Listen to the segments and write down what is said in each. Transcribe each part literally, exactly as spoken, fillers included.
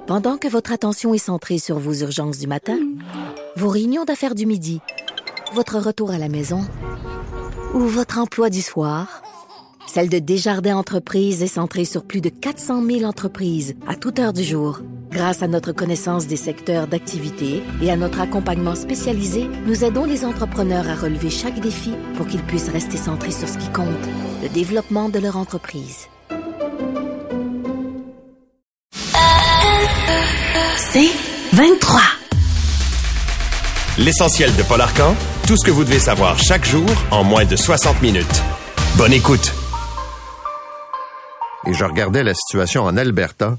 Pendant que votre attention est centrée sur vos urgences du matin, vos réunions d'affaires du midi, votre retour à la maison ou votre emploi du soir, celle de Desjardins Entreprises est centrée sur plus de quatre cent mille entreprises à toute heure du jour. Grâce à notre connaissance des secteurs d'activité et à notre accompagnement spécialisé, nous aidons les entrepreneurs à relever chaque défi pour qu'ils puissent rester centrés sur ce qui compte, le développement de leur entreprise. C'est vingt-trois. L'essentiel de Paul Arcan, tout ce que vous devez savoir chaque jour en moins de soixante minutes. Bonne écoute. Et je regardais la situation en Alberta,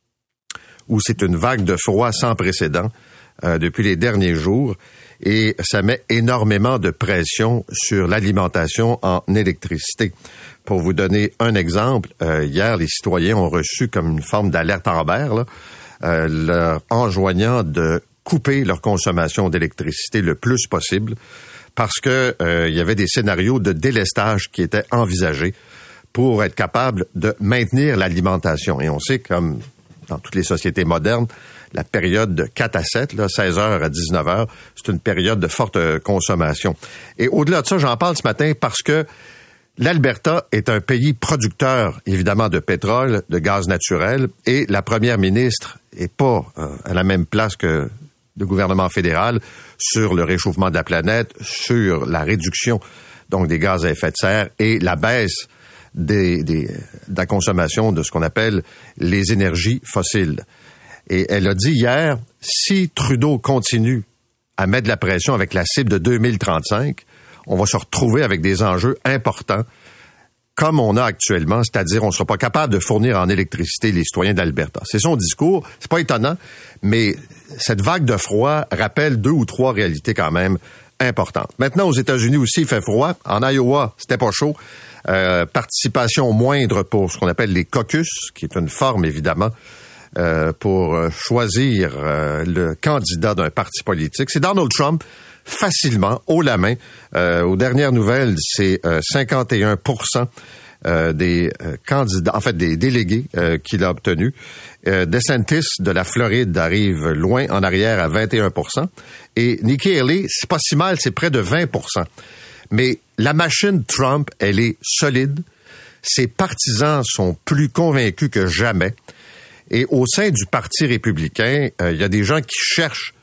où c'est une vague de froid sans précédent euh, depuis les derniers jours, et ça met énormément de pression sur l'alimentation en électricité. Pour vous donner un exemple, euh, hier, les citoyens ont reçu comme une forme d'alerte Amber, là, euh, leur enjoignant de couper leur consommation d'électricité le plus possible, parce que euh, il y avait des scénarios de délestage qui étaient envisagés pour être capable de maintenir l'alimentation. Et on sait, comme dans toutes les sociétés modernes, la période de quatre à sept, là, seize heures à dix-neuf heures, c'est une période de forte consommation. Et au-delà de ça, j'en parle ce matin parce que l'Alberta est un pays producteur, évidemment, de pétrole, de gaz naturel, et la première ministre est pas euh, à la même place que le gouvernement fédéral sur le réchauffement de la planète, sur la réduction donc des gaz à effet de serre et la baisse Des, des, de la consommation de ce qu'on appelle les énergies fossiles. Et elle a dit hier, si Trudeau continue à mettre de la pression avec la cible de deux mille trente-cinq, on va se retrouver avec des enjeux importants comme on a actuellement, c'est-à-dire on ne sera pas capable de fournir en électricité les citoyens d'Alberta. C'est son discours, c'est pas étonnant, mais cette vague de froid rappelle deux ou trois réalités quand même importantes. Maintenant, aux États-Unis aussi, il fait froid. En Iowa, c'était pas chaud. Euh, participation moindre pour ce qu'on appelle les caucus, qui est une forme, évidemment, euh, pour choisir euh, le candidat d'un parti politique. C'est Donald Trump, facilement, haut la main. Euh, aux dernières nouvelles, c'est euh, cinquante et un pour cent euh, des euh, candidats, en fait, des délégués euh, qu'il a obtenus. Euh, DeSantis de la Floride arrive loin en arrière à vingt et un pour cent. Et Nikki Haley, c'est pas si mal, c'est près de vingt pour cent. Mais la machine Trump, elle est solide. Ses partisans sont plus convaincus que jamais. Et au sein du Parti républicain, euh, il y a des gens qui cherchent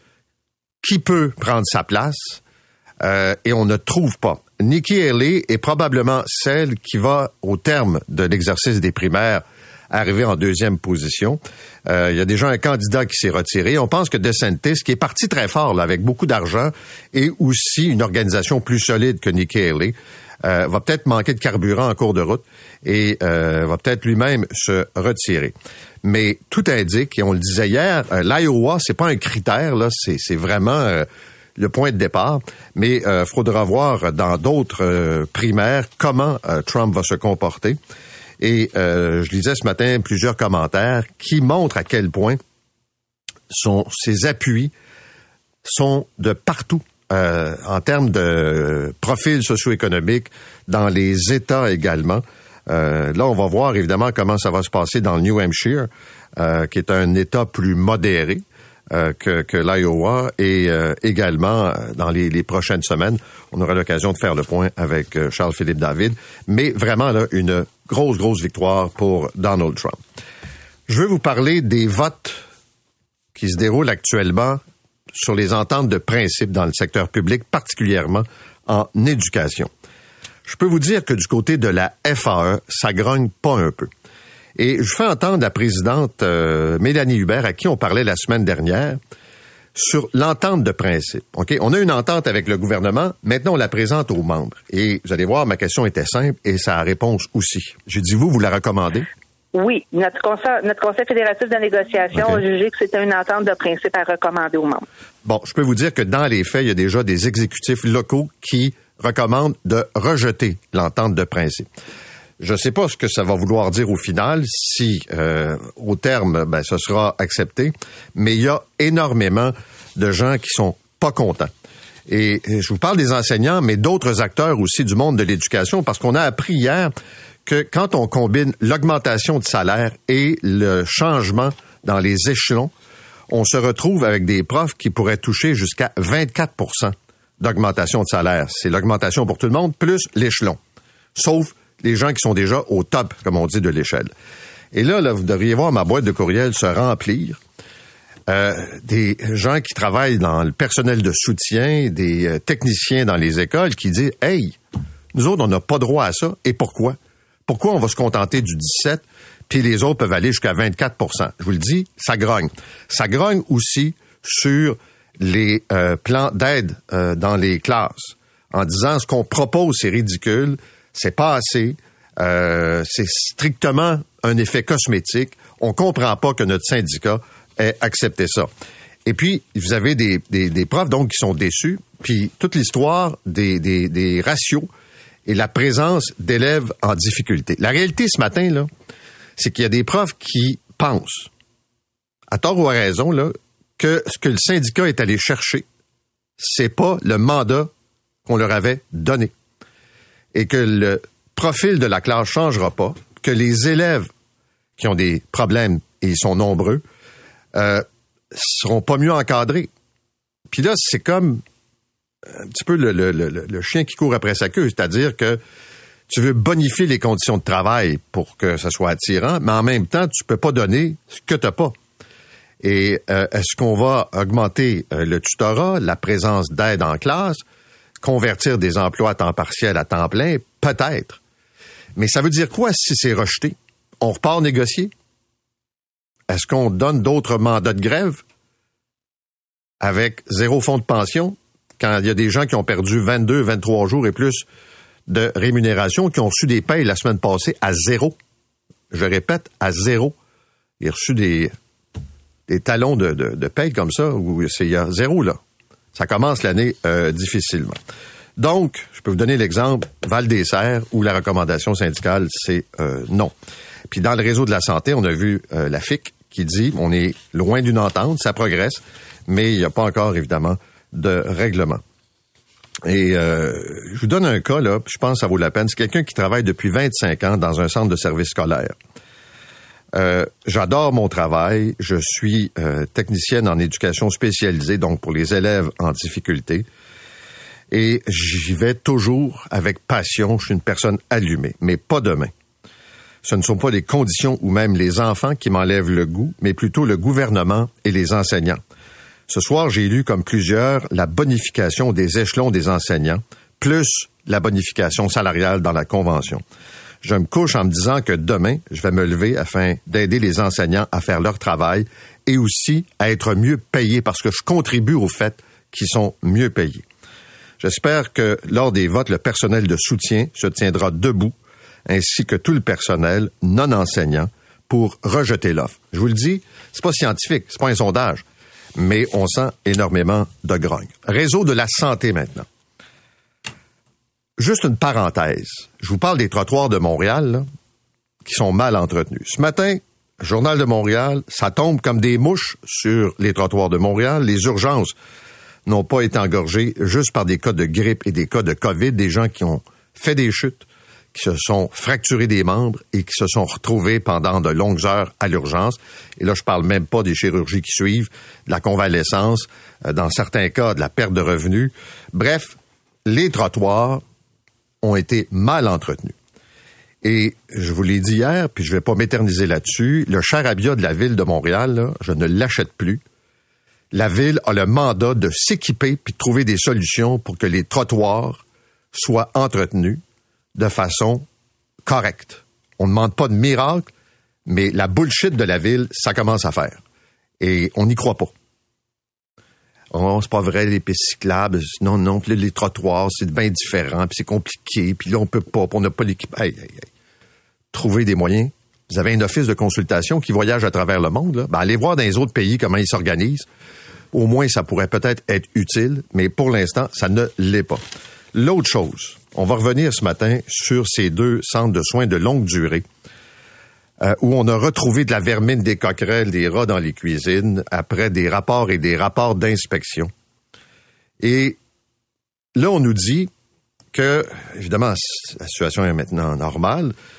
qui peut prendre sa place euh, et on ne trouve pas. Nikki Haley est probablement celle qui va, au terme de l'exercice des primaires, arriver en deuxième position. Euh, il y a déjà un candidat qui s'est retiré. On pense que DeSantis, qui est parti très fort là, avec beaucoup d'argent et aussi une organisation plus solide que Nikki Haley, euh, va peut-être manquer de carburant en cours de route et euh, va peut-être lui-même se retirer. Mais tout indique, et on le disait hier, euh, l'Iowa, c'est pas un critère, là, c'est, c'est vraiment euh, le point de départ. Mais il euh, faudra voir dans d'autres euh, primaires comment euh, Trump va se comporter. Et euh, je lisais ce matin plusieurs commentaires qui montrent à quel point son, ses appuis sont de partout euh, en termes de profil socio-économique, dans les États également. Euh, là, on va voir évidemment comment ça va se passer dans le New Hampshire, euh, qui est un État plus modéré euh, que, que l'Iowa, et euh, également dans les, les prochaines semaines, on aura l'occasion de faire le point avec euh, Charles-Philippe David. Mais vraiment, là, une grosse, grosse victoire pour Donald Trump. Je veux vous parler des votes qui se déroulent actuellement sur les ententes de principe dans le secteur public, particulièrement en éducation. Je peux vous dire que du côté de la F A E, ça grogne pas un peu. Et je fais entendre la présidente euh, Mélanie Hubert, à qui on parlait la semaine dernière, sur l'entente de principe. OK? On a une entente avec le gouvernement, maintenant on la présente aux membres. Et vous allez voir, ma question était simple et sa réponse aussi. J'ai dit, vous, vous la recommandez? Oui, notre conseil, notre conseil fédératif de négociation okay. a jugé que c'était une entente de principe à recommander aux membres. Bon, je peux vous dire que dans les faits, il y a déjà des exécutifs locaux qui recommandent de rejeter l'entente de principe. Je ne sais pas ce que ça va vouloir dire au final, si euh, au terme, ben, ce sera accepté, mais il y a énormément de gens qui sont pas contents. Et je vous parle des enseignants, mais d'autres acteurs aussi du monde de l'éducation, parce qu'on a appris hier que quand on combine l'augmentation de salaire et le changement dans les échelons, on se retrouve avec des profs qui pourraient toucher jusqu'à vingt-quatre pour cent d'augmentation de salaire. C'est l'augmentation pour tout le monde, plus l'échelon. Sauf les gens qui sont déjà au top, comme on dit, de l'échelle. Et là, là vous devriez voir ma boîte de courriel se remplir. Euh, des gens qui travaillent dans le personnel de soutien, des euh, techniciens dans les écoles qui disent « Hey, nous autres, on n'a pas droit à ça. Et pourquoi? Pourquoi on va se contenter du dix-sept, puis les autres peuvent aller jusqu'à vingt-quatre pour cent? Je vous le dis, ça grogne. Ça grogne aussi sur les euh, plans d'aide euh, dans les classes, en disant ce qu'on propose, c'est ridicule, c'est pas assez, euh, c'est strictement un effet cosmétique. On comprend pas que notre syndicat ait accepté ça. Et puis, vous avez des, des, des profs donc qui sont déçus, puis toute l'histoire des, des, des ratios et la présence d'élèves en difficulté. La réalité ce matin, là, c'est qu'il y a des profs qui pensent, à tort ou à raison, là, que ce que le syndicat est allé chercher, c'est pas le mandat qu'on leur avait donné. Et que le profil de la classe changera pas, que les élèves qui ont des problèmes, et ils sont nombreux, euh, seront pas mieux encadrés. Puis là, c'est comme un petit peu le, le, le, le chien qui court après sa queue, c'est-à-dire que tu veux bonifier les conditions de travail pour que ça soit attirant, mais en même temps, tu peux pas donner ce que t'as pas. Et euh, est-ce qu'on va augmenter euh, le tutorat, la présence d'aide en classe, convertir des emplois à temps partiel à temps plein? Peut-être. Mais ça veut dire quoi si c'est rejeté? On repart négocier? Est-ce qu'on donne d'autres mandats de grève avec zéro fonds de pension quand il y a des gens qui ont perdu vingt-deux, vingt-trois jours et plus de rémunération, qui ont reçu des payes la semaine passée à zéro? Je répète, à zéro. Ils ont reçu des... des talons de, de, de paye comme ça, où c'est il y a zéro, là. Ça commence l'année euh, difficilement. Donc, je peux vous donner l'exemple, Val-des-Serres, où la recommandation syndicale, c'est euh, non. Puis dans le réseau de la santé, on a vu euh, la F I C qui dit, on est loin d'une entente, ça progresse, mais il n'y a pas encore, évidemment, de règlement. Et euh, je vous donne un cas, là, je pense que ça vaut la peine. C'est quelqu'un qui travaille depuis vingt-cinq ans dans un centre de service scolaire. Euh, j'adore mon travail. Je suis euh, technicienne en éducation spécialisée, donc pour les élèves en difficulté. Et j'y vais toujours avec passion. Je suis une personne allumée, mais pas demain. Ce ne sont pas les conditions ou même les enfants qui m'enlèvent le goût, mais plutôt le gouvernement et les enseignants. Ce soir, j'ai lu, comme plusieurs, la bonification des échelons des enseignants, plus la bonification salariale dans la convention. Je me couche en me disant que demain, je vais me lever afin d'aider les enseignants à faire leur travail et aussi à être mieux payés parce que je contribue au fait qu'ils sont mieux payés. J'espère que lors des votes, le personnel de soutien se tiendra debout, ainsi que tout le personnel non enseignant, pour rejeter l'offre. Je vous le dis, c'est pas scientifique, c'est pas un sondage, mais on sent énormément de grogne. Réseau de la santé maintenant. Juste une parenthèse. Je vous parle des trottoirs de Montréal, là, qui sont mal entretenus. Ce matin, Journal de Montréal, ça tombe comme des mouches sur les trottoirs de Montréal. Les urgences n'ont pas été engorgées juste par des cas de grippe et des cas de COVID, des gens qui ont fait des chutes, qui se sont fracturés des membres et qui se sont retrouvés pendant de longues heures à l'urgence. Et là, je parle même pas des chirurgies qui suivent, de la convalescence, dans certains cas, de la perte de revenus. Bref, les trottoirs ont été mal entretenus. Et je vous l'ai dit hier, puis je vais pas m'éterniser là-dessus, le charabia de la Ville de Montréal, là, je ne l'achète plus. La Ville a le mandat de s'équiper puis de trouver des solutions pour que les trottoirs soient entretenus de façon correcte. On ne demande pas de miracle, mais la bullshit de la Ville, ça commence à faire. Et on n'y croit pas. Oh, c'est pas vrai, les pistes cyclables. Non, non, puis là, les trottoirs, c'est bien différent, puis c'est compliqué, puis là, on peut pas, puis on n'a pas l'équipe. Hey, hey, hey. Trouvez des moyens. Vous avez un office de consultation qui voyage à travers le monde, là. Ben, allez voir dans les autres pays comment ils s'organisent. Au moins, ça pourrait peut-être être utile, mais pour l'instant, ça ne l'est pas. L'autre chose, on va revenir ce matin sur ces deux centres de soins de longue durée, Euh, où on a retrouvé de la vermine, des coquerelles, des rats dans les cuisines, après des rapports et des rapports d'inspection. Et là, on nous dit que, évidemment, la situation est maintenant normale,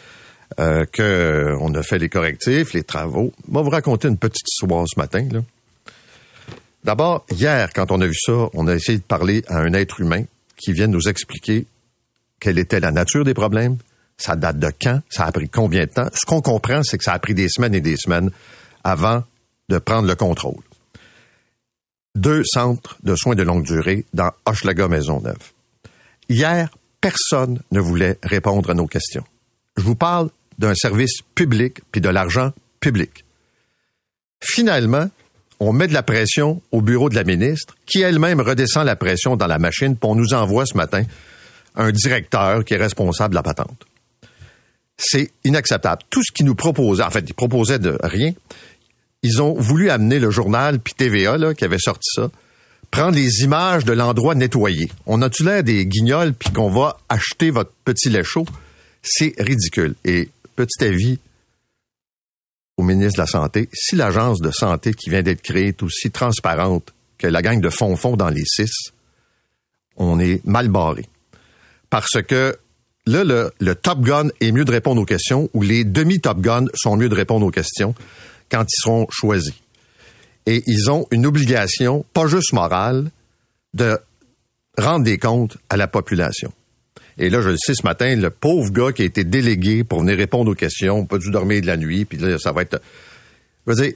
euh, qu'on a fait les correctifs, les travaux. Je vais vous raconter une petite histoire ce matin, là. D'abord, hier, quand on a vu ça, on a essayé de parler à un être humain qui vient nous expliquer quelle était la nature des problèmes, ça date de quand, ça a pris combien de temps. Ce qu'on comprend, c'est que ça a pris des semaines et des semaines avant de prendre le contrôle. Deux centres de soins de longue durée dans Hochelaga-Maisonneuve. Hier, personne ne voulait répondre à nos questions. Je vous parle d'un service public puis de l'argent public. Finalement, on met de la pression au bureau de la ministre, qui elle-même redescend la pression dans la machine, puis on nous envoie ce matin un directeur qui est responsable de la patente. C'est inacceptable. Tout ce qu'ils nous proposaient, en fait, ils proposaient de rien. Ils ont voulu amener le journal, puis T V A, là, qui avait sorti ça, prendre les images de l'endroit nettoyé. On a-tu l'air des guignols, puis qu'on va acheter votre petit lait chaud? C'est ridicule. Et petit avis au ministre de la Santé, si l'agence de santé qui vient d'être créée est aussi transparente que la gang de fond-fond dans les six, on est mal barré. Parce que là, le, le Top Gun est mieux de répondre aux questions, ou les demi-Top Gun sont mieux de répondre aux questions quand ils seront choisis. Et ils ont une obligation, pas juste morale, de rendre des comptes à la population. Et là, je le sais ce matin, le pauvre gars qui a été délégué pour venir répondre aux questions, pas dû dormir de la nuit, puis là, ça va être... Je veux dire,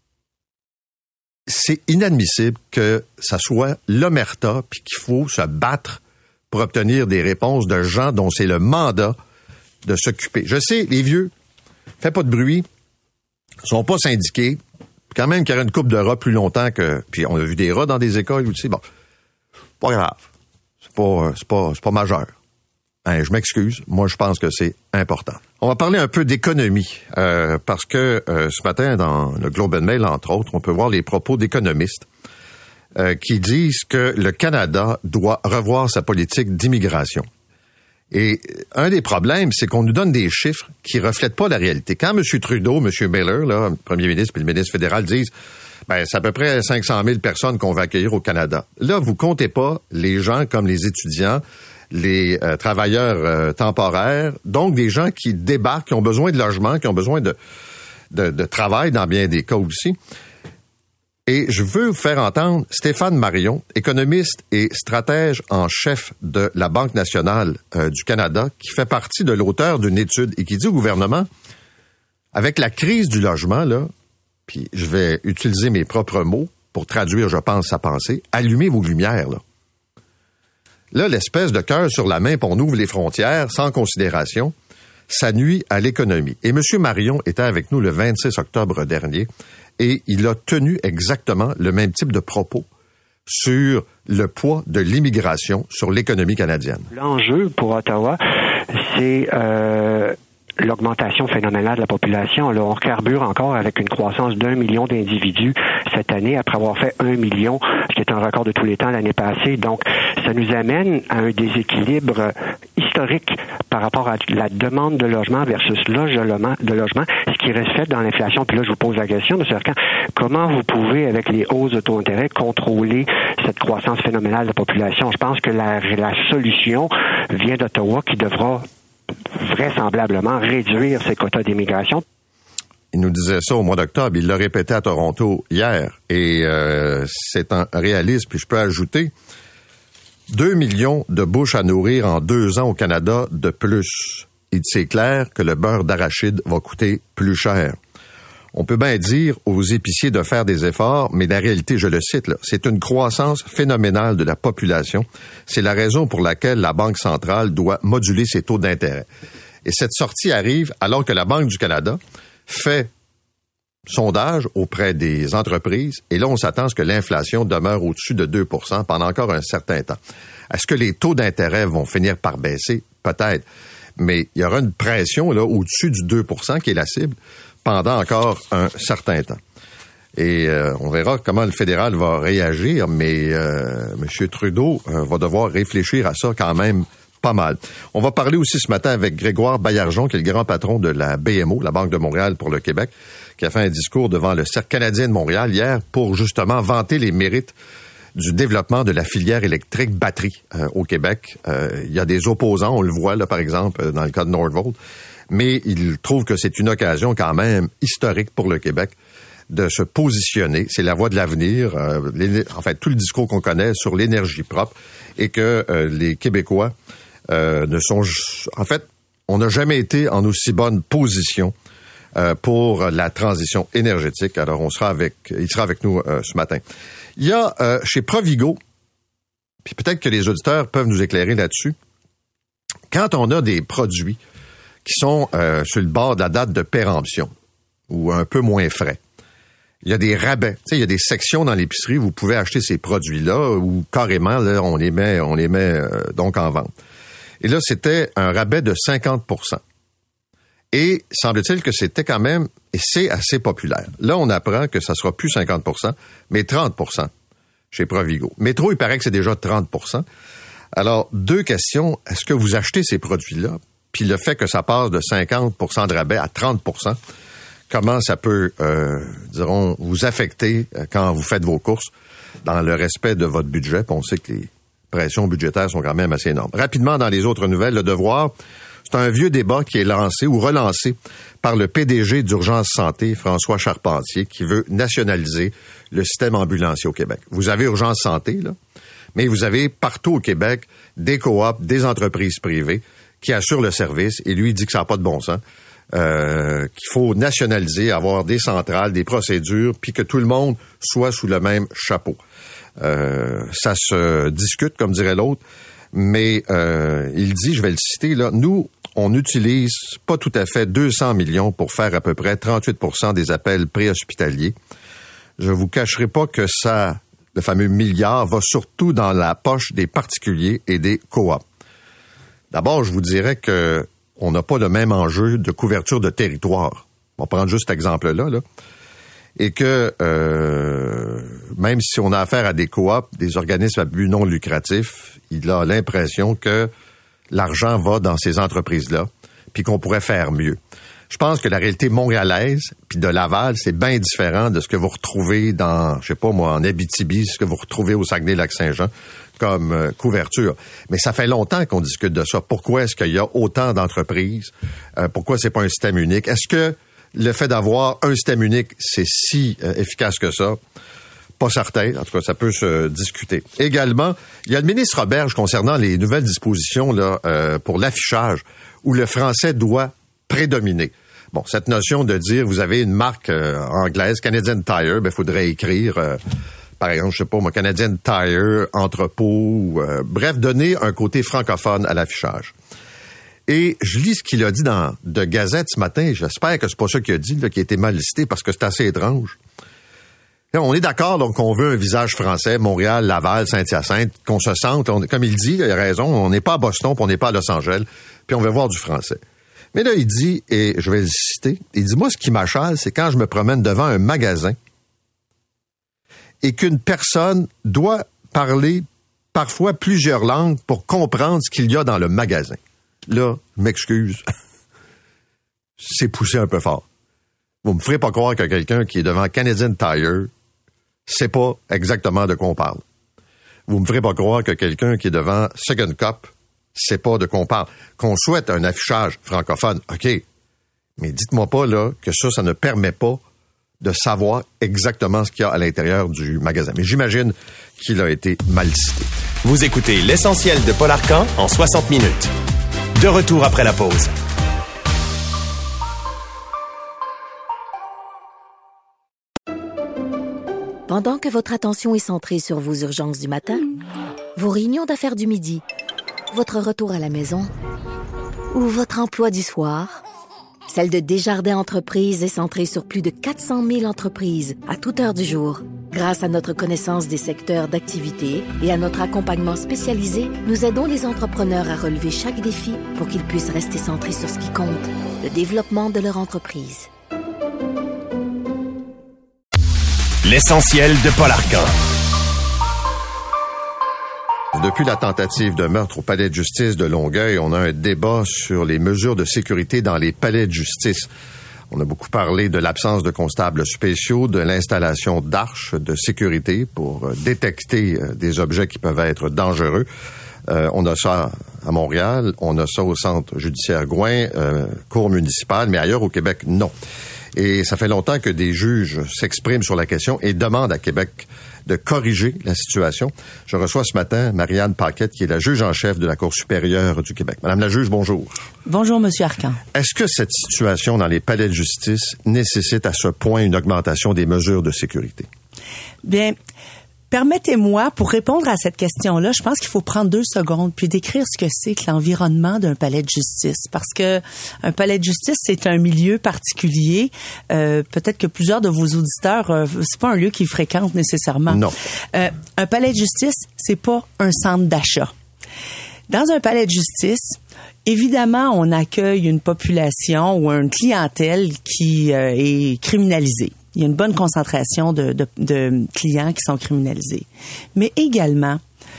c'est inadmissible que ça soit l'omerta, puis qu'il faut se battre pour obtenir des réponses de gens dont c'est le mandat de s'occuper. Je sais, les vieux, faites pas de bruit, sont pas syndiqués, quand même qu'il y aurait une coupe de rats plus longtemps que... Puis on a vu des rats dans des écoles aussi, bon, pas grave, c'est pas, c'est pas, c'est pas majeur. Hein, je m'excuse, moi je pense que c'est important. On va parler un peu d'économie, euh, parce que euh, ce matin, dans le Globe and Mail, entre autres, on peut voir les propos d'économistes euh, qui disent que le Canada doit revoir sa politique d'immigration. Et un des problèmes, c'est qu'on nous donne des chiffres qui reflètent pas la réalité. Quand M. Trudeau, M. Miller, là, le premier ministre puis le ministre fédéral disent ben c'est à peu près cinq cent mille personnes qu'on va accueillir au Canada. Là, vous comptez pas les gens comme les étudiants, les euh, travailleurs euh, temporaires, donc des gens qui débarquent, qui ont besoin de logement, qui ont besoin de, de, de travail dans bien des cas aussi. Et je veux vous faire entendre Stéphane Marion, économiste et stratège en chef de la Banque nationale euh, du Canada, qui fait partie de l'auteur d'une étude et qui dit au gouvernement, avec la crise du logement, là, puis je vais utiliser mes propres mots pour traduire, je pense, sa pensée, allumez vos lumières, là. Là, l'espèce de cœur sur la main, puis on ouvre les frontières sans considération, ça nuit à l'économie. Et M. Marion était avec nous le vingt-six octobre dernier et il a tenu exactement le même type de propos sur le poids de l'immigration sur l'économie canadienne. L'enjeu pour Ottawa, c'est euh, l'augmentation phénoménale de la population. Là, on carbure encore avec une croissance d'un million d'individus cette année, après avoir fait un million, ce qui est un record de tous les temps l'année passée. Donc, ça nous amène à un déséquilibre historique par rapport à la demande de logement versus logement, de logement, ce qui reflète dans l'inflation. Puis là, je vous pose la question, M. Arcan, comment vous pouvez, avec les hausses de taux d'intérêt, contrôler cette croissance phénoménale de la population? Je pense que la, la solution vient d'Ottawa qui devra vraisemblablement réduire ses quotas d'immigration. Il nous disait ça au mois d'octobre, il l'a répété à Toronto hier, et euh, c'est un réalisme, puis je peux ajouter deux millions de bouches à nourrir en deux ans au Canada de plus. Il c'est clair que le beurre d'arachide va coûter plus cher. On peut bien dire aux épiciers de faire des efforts, mais la réalité, je le cite, là, c'est une croissance phénoménale de la population. C'est la raison pour laquelle la Banque centrale doit moduler ses taux d'intérêt. Et cette sortie arrive alors que la Banque du Canada fait sondage auprès des entreprises, et là, on s'attend à ce que l'inflation demeure au-dessus de deux pour cent pendant encore un certain temps. Est-ce que les taux d'intérêt vont finir par baisser? Peut-être. Mais il y aura une pression là au-dessus du deux pour cent qui est la cible pendant encore un certain temps. Et euh, on verra comment le fédéral va réagir, mais euh, M. Trudeau euh, va devoir réfléchir à ça quand même pas mal. On va parler aussi ce matin avec Grégoire Baillargeon, qui est le grand patron de la B M O, la Banque de Montréal pour le Québec, qui a fait un discours devant le Cercle canadien de Montréal hier pour justement vanter les mérites du développement de la filière électrique batterie euh, au Québec. Euh, il y a des opposants, on le voit là par exemple dans le cas de Nordvolt, mais il trouve que c'est une occasion quand même historique pour le Québec de se positionner. C'est la voie de l'avenir, euh, en fait, tout le discours qu'on connaît sur l'énergie propre et que euh, les Québécois euh, ne sont... En fait, on n'a jamais été en aussi bonne position euh, pour la transition énergétique. Alors, on sera avec, il sera avec nous euh, ce matin. Il y a euh, chez Provigo, puis peut-être que les auditeurs peuvent nous éclairer là-dessus, quand on a des produits qui sont euh, sur le bord de la date de péremption ou un peu moins frais, il y a des rabais. Tu sais, il y a des sections dans l'épicerie où vous pouvez acheter ces produits-là ou carrément, là, on les met, on les met euh, donc en vente. Et là, c'était un rabais de cinquante pour cent. Et semble-t-il que c'était quand même, et c'est assez populaire. Là, on apprend que ça sera plus cinquante pour cent, mais trente pour cent chez Provigo. Métro, il paraît que c'est déjà trente pour cent. Alors, deux questions. Est-ce que vous achetez ces produits-là? Puis le fait que ça passe de cinquante pour cent de rabais à trente pour cent, comment ça peut, euh, dirons, vous affecter quand vous faites vos courses dans le respect de votre budget? Puis on sait que les pressions budgétaires sont quand même assez énormes. Rapidement, dans les autres nouvelles, Le Devoir, c'est un vieux débat qui est lancé ou relancé par le P D G d'Urgence Santé, François Charpentier, qui veut nationaliser le système ambulancier au Québec. Vous avez Urgence Santé, là, mais vous avez partout au Québec des coops, des entreprises privées qui assurent le service, et lui, il dit que ça n'a pas de bon sens. Euh, qu'il faut nationaliser, avoir des centrales, des procédures, puis que tout le monde soit sous le même chapeau. Euh, ça se discute, comme dirait l'autre, mais euh, il dit, je vais le citer, là, nous, on utilise pas tout à fait deux cents millions pour faire à peu près trente-huit pour cent des appels préhospitaliers. Je vous cacherai pas que ça, le fameux milliard, va surtout dans la poche des particuliers et des coops. D'abord, je vous dirais que on n'a pas le même enjeu de couverture de territoire. On va prendre juste cet exemple-là, là. Et que euh, même si on a affaire à des coops, des organismes à but non lucratif, il a l'impression que l'argent va dans ces entreprises-là, puis qu'on pourrait faire mieux. Je pense que la réalité montréalaise puis de Laval, c'est bien différent de ce que vous retrouvez dans, je sais pas moi, en Abitibi, ce que vous retrouvez au Saguenay-Lac-Saint-Jean comme euh, couverture. Mais ça fait longtemps qu'on discute de ça. Pourquoi est-ce qu'il y a autant d'entreprises? Euh, pourquoi c'est pas un système unique? Est-ce que le fait d'avoir un système unique, c'est si euh, efficace que ça? Pas certain. En tout cas, ça peut se discuter. Également, il y a le ministre Roberge concernant les nouvelles dispositions là euh, pour l'affichage où le français doit prédominer. Bon, cette notion de dire, vous avez une marque euh, anglaise, Canadian Tire, ben, faudrait écrire, euh, par exemple, je sais pas moi, Canadian Tire, entrepôt, euh, bref, donner un côté francophone à l'affichage. Et je lis ce qu'il a dit dans de Gazette ce matin, j'espère que c'est pas ça qu'il a dit, là, qui a été mal listé, parce que c'est assez étrange. Là, on est d'accord donc qu'on veut un visage français, Montréal, Laval, Saint-Hyacinthe, qu'on se sente, on, comme il dit, il a raison, on n'est pas à Boston, puis on n'est pas à Los Angeles, puis on veut voir du français. Mais là, il dit, et je vais le citer, il dit, moi, ce qui m'achale, c'est quand je me promène devant un magasin et qu'une personne doit parler parfois plusieurs langues pour comprendre ce qu'il y a dans le magasin. Là, je m'excuse, c'est poussé un peu fort. Vous me ferez pas croire que quelqu'un qui est devant Canadian Tire sait pas exactement de quoi on parle. Vous me ferez pas croire que quelqu'un qui est devant Second Cup sait pas de quoi on parle. Qu'on souhaite un affichage francophone, OK. Mais dites-moi pas, là, que ça, ça ne permet pas de savoir exactement ce qu'il y a à l'intérieur du magasin. Mais j'imagine qu'il a été mal cité. Vous écoutez l'essentiel de Paul Arcan en soixante minutes. De retour après la pause. Pendant que votre attention est centrée sur vos urgences du matin, vos réunions d'affaires du midi, votre retour à la maison ou votre emploi du soir, celle de Desjardins Entreprises est centrée sur plus de quatre cent mille entreprises à toute heure du jour. Grâce à notre connaissance des secteurs d'activité et à notre accompagnement spécialisé, nous aidons les entrepreneurs à relever chaque défi pour qu'ils puissent rester centrés sur ce qui compte, le développement de leur entreprise. L'essentiel de Paul Arcan. Depuis la tentative de meurtre au palais de justice de Longueuil, on a un débat sur les mesures de sécurité dans les palais de justice. On a beaucoup parlé de l'absence de constables spéciaux, de l'installation d'arches de sécurité pour détecter des objets qui peuvent être dangereux. Euh, on a ça à Montréal, on a ça au centre judiciaire Gouin, euh, cour municipale, mais ailleurs au Québec, non. Et ça fait longtemps que des juges s'expriment sur la question et demandent à Québec de corriger la situation. Je reçois ce matin Marianne Paquette, qui est la juge en chef de la Cour supérieure du Québec. Madame la juge, bonjour. Bonjour, Monsieur Arcan. Est-ce que cette situation dans les palais de justice nécessite à ce point une augmentation des mesures de sécurité? Bien, permettez-moi, pour répondre à cette question-là, je pense qu'il faut prendre deux secondes puis décrire ce que c'est que l'environnement d'un palais de justice. Parce que un palais de justice, c'est un milieu particulier. Euh, peut-être que plusieurs de vos auditeurs, euh, c'est pas un lieu qu'ils fréquentent nécessairement. Non. Euh, un palais de justice, c'est pas un centre d'achat. Dans un palais de justice, évidemment, on accueille une population ou une clientèle qui euh, est criminalisée. Il y a une bonne concentration de, de, de clients qui sont criminalisés. Mais également,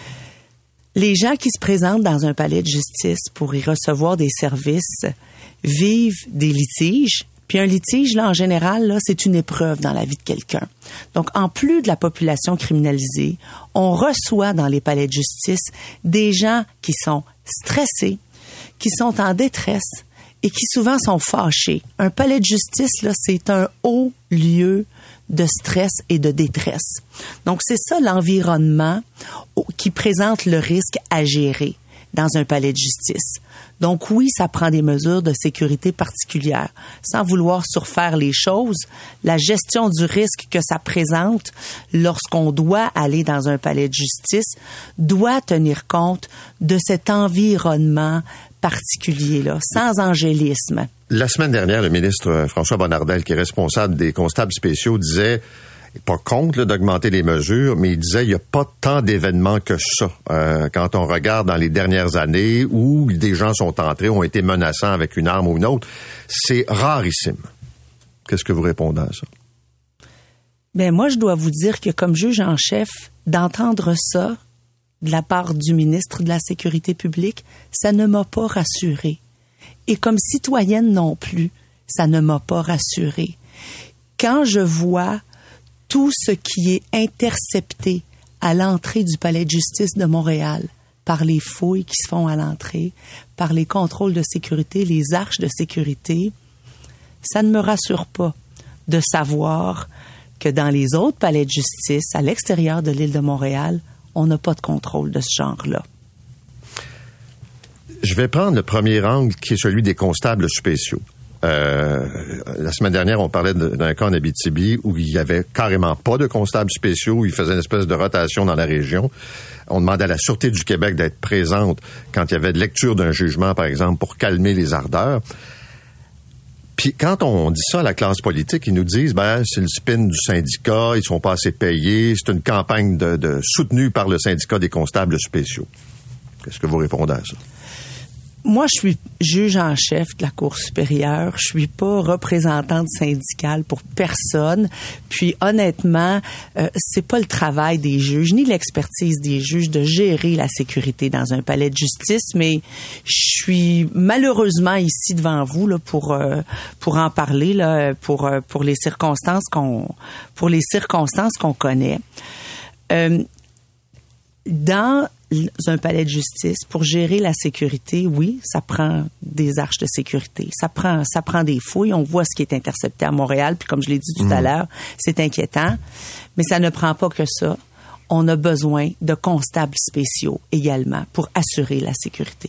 les gens qui se présentent dans un palais de justice pour y recevoir des services vivent des litiges. Puis un litige, là, en général, là, c'est une épreuve dans la vie de quelqu'un. Donc, en plus de la population criminalisée, on reçoit dans les palais de justice des gens qui sont stressés, qui sont en détresse, et qui souvent sont fâchés. Un palais de justice, là, c'est un haut lieu de stress et de détresse. Donc, c'est ça l'environnement qui présente le risque à gérer dans un palais de justice. Donc, oui, ça prend des mesures de sécurité particulières. Sans vouloir surfaire les choses, la gestion du risque que ça présente lorsqu'on doit aller dans un palais de justice doit tenir compte de cet environnement particulier-là, sans angélisme. La semaine dernière, le ministre François Bonnardel, qui est responsable des constables spéciaux, disait, pas contre là, d'augmenter les mesures, mais il disait il n'y a pas tant d'événements que ça. Euh, quand on regarde dans les dernières années où des gens sont entrés, ont été menaçants avec une arme ou une autre, c'est rarissime. Qu'est-ce que vous répondez à ça? Ben moi, je dois vous dire que comme juge en chef, d'entendre ça de la part du ministre de la Sécurité publique, ça ne m'a pas rassurée. Et comme citoyenne non plus, ça ne m'a pas rassurée. Quand je vois tout ce qui est intercepté à l'entrée du palais de justice de Montréal, par les fouilles qui se font à l'entrée, par les contrôles de sécurité, les arches de sécurité, ça ne me rassure pas de savoir que dans les autres palais de justice, à l'extérieur de l'île de Montréal, on n'a pas de contrôle de ce genre-là. Je vais prendre le premier angle qui est celui des constables spéciaux. Euh, la semaine dernière, on parlait d'un cas en Abitibi où il y avait carrément pas de constables spéciaux, où ils faisaient une espèce de rotation dans la région. On demandait à la Sûreté du Québec d'être présente quand il y avait de lecture d'un jugement, par exemple, pour calmer les ardeurs. Puis quand on dit ça à la classe politique, ils nous disent ben c'est le spin du syndicat, ils sont pas assez payés, c'est une campagne de, de soutenue par le syndicat des constables spéciaux. Qu'est-ce que vous répondez à ça? Moi, je suis juge en chef de la Cour supérieure. Je suis pas représentante syndicale pour personne. Puis, honnêtement, euh, c'est pas le travail des juges ni l'expertise des juges de gérer la sécurité dans un palais de justice. Mais je suis malheureusement ici devant vous là pour euh, pour en parler là pour euh, pour les circonstances qu'on pour les circonstances qu'on connaît. Euh, dans un palais de justice, pour gérer la sécurité, oui, ça prend des arches de sécurité. Ça prend, ça prend des fouilles. On voit ce qui est intercepté à Montréal. Puis comme je l'ai dit tout mmh. à l'heure, c'est inquiétant. Mais ça ne prend pas que ça. On a besoin de constables spéciaux également pour assurer la sécurité.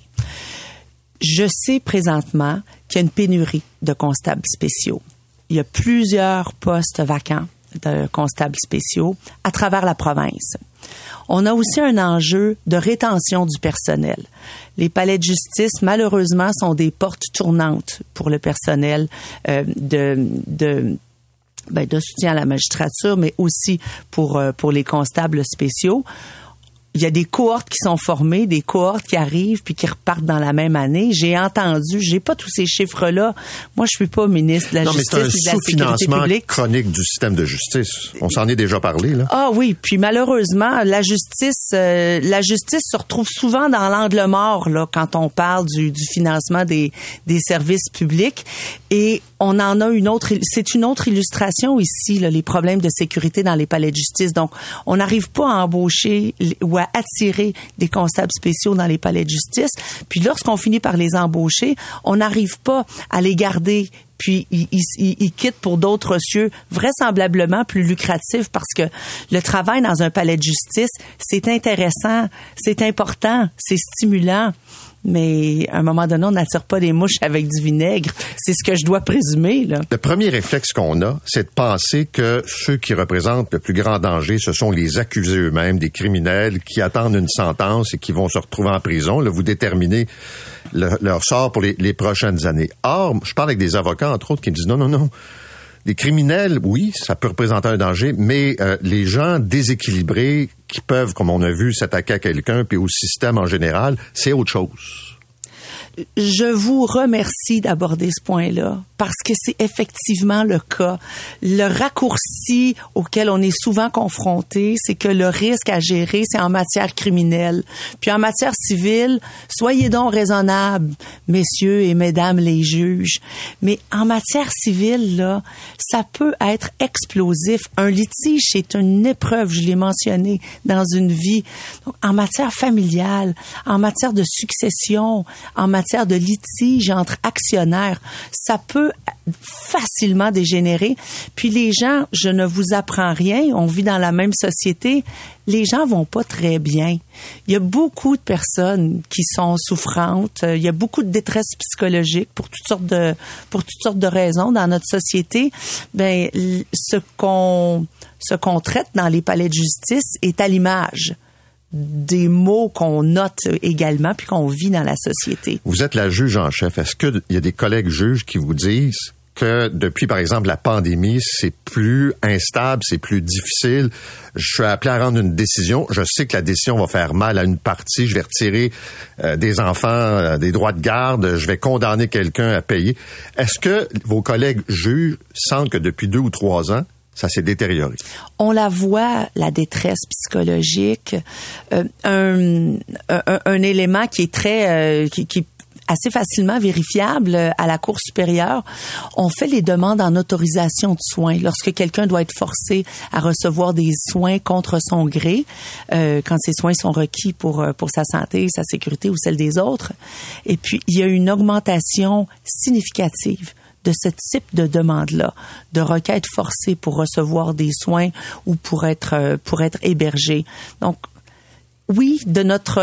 Je sais présentement qu'il y a une pénurie de constables spéciaux. Il y a plusieurs postes vacants de constables spéciaux à travers la province. On a aussi un enjeu de rétention du personnel. Les palais de justice, malheureusement, sont des portes tournantes pour le personnel euh, de, de, ben, de soutien à la magistrature, mais aussi pour, euh, pour les constables spéciaux. Il y a des cohortes qui sont formées, des cohortes qui arrivent puis qui repartent dans la même année. J'ai entendu, j'ai pas tous ces chiffres-là. Moi, je suis pas ministre de la non, Justice et de la Sécurité publique. Non, mais c'est un sous-financement chronique du système de justice. On s'en est déjà parlé, là. Ah oui, puis malheureusement, la justice euh, la justice se retrouve souvent dans l'angle mort là quand on parle du, du financement des, des services publics. Et on en a une autre, c'est une autre illustration ici, là, les problèmes de sécurité dans les palais de justice. Donc, on n'arrive pas à embaucher ou à à attirer des constables spéciaux dans les palais de justice. Puis lorsqu'on finit par les embaucher, on n'arrive pas à les garder. Puis ils, ils, ils quittent pour d'autres cieux vraisemblablement plus lucratifs parce que le travail dans un palais de justice, c'est intéressant, c'est important, c'est stimulant. Mais à un moment donné, on n'attire pas les mouches avec du vinaigre. C'est ce que je dois présumer, là. Le premier réflexe qu'on a, c'est de penser que ceux qui représentent le plus grand danger, ce sont les accusés eux-mêmes, des criminels qui attendent une sentence et qui vont se retrouver en prison. Là, vous déterminez le, leur sort pour les, les prochaines années. Or, je parle avec des avocats, entre autres, qui me disent non, non, non. Les criminels, oui, ça peut représenter un danger, mais euh, les gens déséquilibrés qui peuvent, comme on a vu, s'attaquer à quelqu'un puis au système en général, c'est autre chose. Je vous remercie d'aborder ce point-là parce que c'est effectivement le cas. Le raccourci auquel on est souvent confronté, c'est que le risque à gérer, c'est en matière criminelle. Puis en matière civile, soyez donc raisonnables, messieurs et mesdames les juges. Mais en matière civile, là, ça peut être explosif. Un litige, c'est une épreuve, je l'ai mentionné, dans une vie. Donc, en matière familiale, en matière de succession, en matière de litige entre actionnaires, ça peut facilement dégénérer. Puis les gens, je ne vous apprends rien, on vit dans la même société, les gens vont pas très bien. Il y a beaucoup de personnes qui sont souffrantes, il y a beaucoup de détresse psychologique pour toutes sortes de pour toutes sortes de raisons dans notre société. Ben ce qu'on ce qu'on traite dans les palais de justice est à l'image des mots qu'on note également puis qu'on vit dans la société. Vous êtes la juge en chef. Est-ce qu'il y a des collègues juges qui vous disent que depuis, par exemple, la pandémie, c'est plus instable, c'est plus difficile? Je suis appelé à rendre une décision. Je sais que la décision va faire mal à une partie. Je vais retirer euh, des enfants, euh, des droits de garde. Je vais condamner quelqu'un à payer. Est-ce que vos collègues juges sentent que depuis deux ou trois ans, ça s'est détérioré? On la voit, la détresse psychologique, euh, un, un, un élément qui est très, euh, qui, qui assez facilement vérifiable à la Cour supérieure. On fait les demandes en autorisation de soins lorsque quelqu'un doit être forcé à recevoir des soins contre son gré, euh, quand ces soins sont requis pour pour sa santé, sa sécurité ou celle des autres. Et puis il y a une augmentation significative de ce type de demande-là, de requêtes forcées pour recevoir des soins ou pour être pour être hébergé. Donc oui, de notre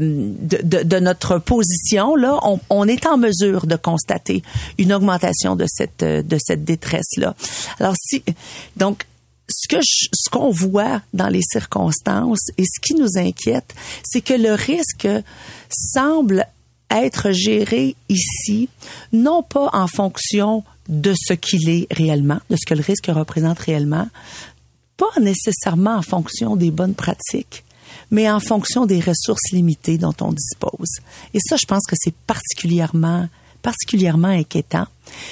de, de, de notre position là, on, on est en mesure de constater une augmentation de cette de cette détresse-là. Alors si donc ce que je, ce qu'on voit dans les circonstances et ce qui nous inquiète, c'est que le risque semble être géré ici, non pas en fonction de ce qu'il est réellement, de ce que le risque représente réellement, pas nécessairement en fonction des bonnes pratiques, mais en fonction des ressources limitées dont on dispose. Et ça, je pense que c'est particulièrement particulièrement inquiétant.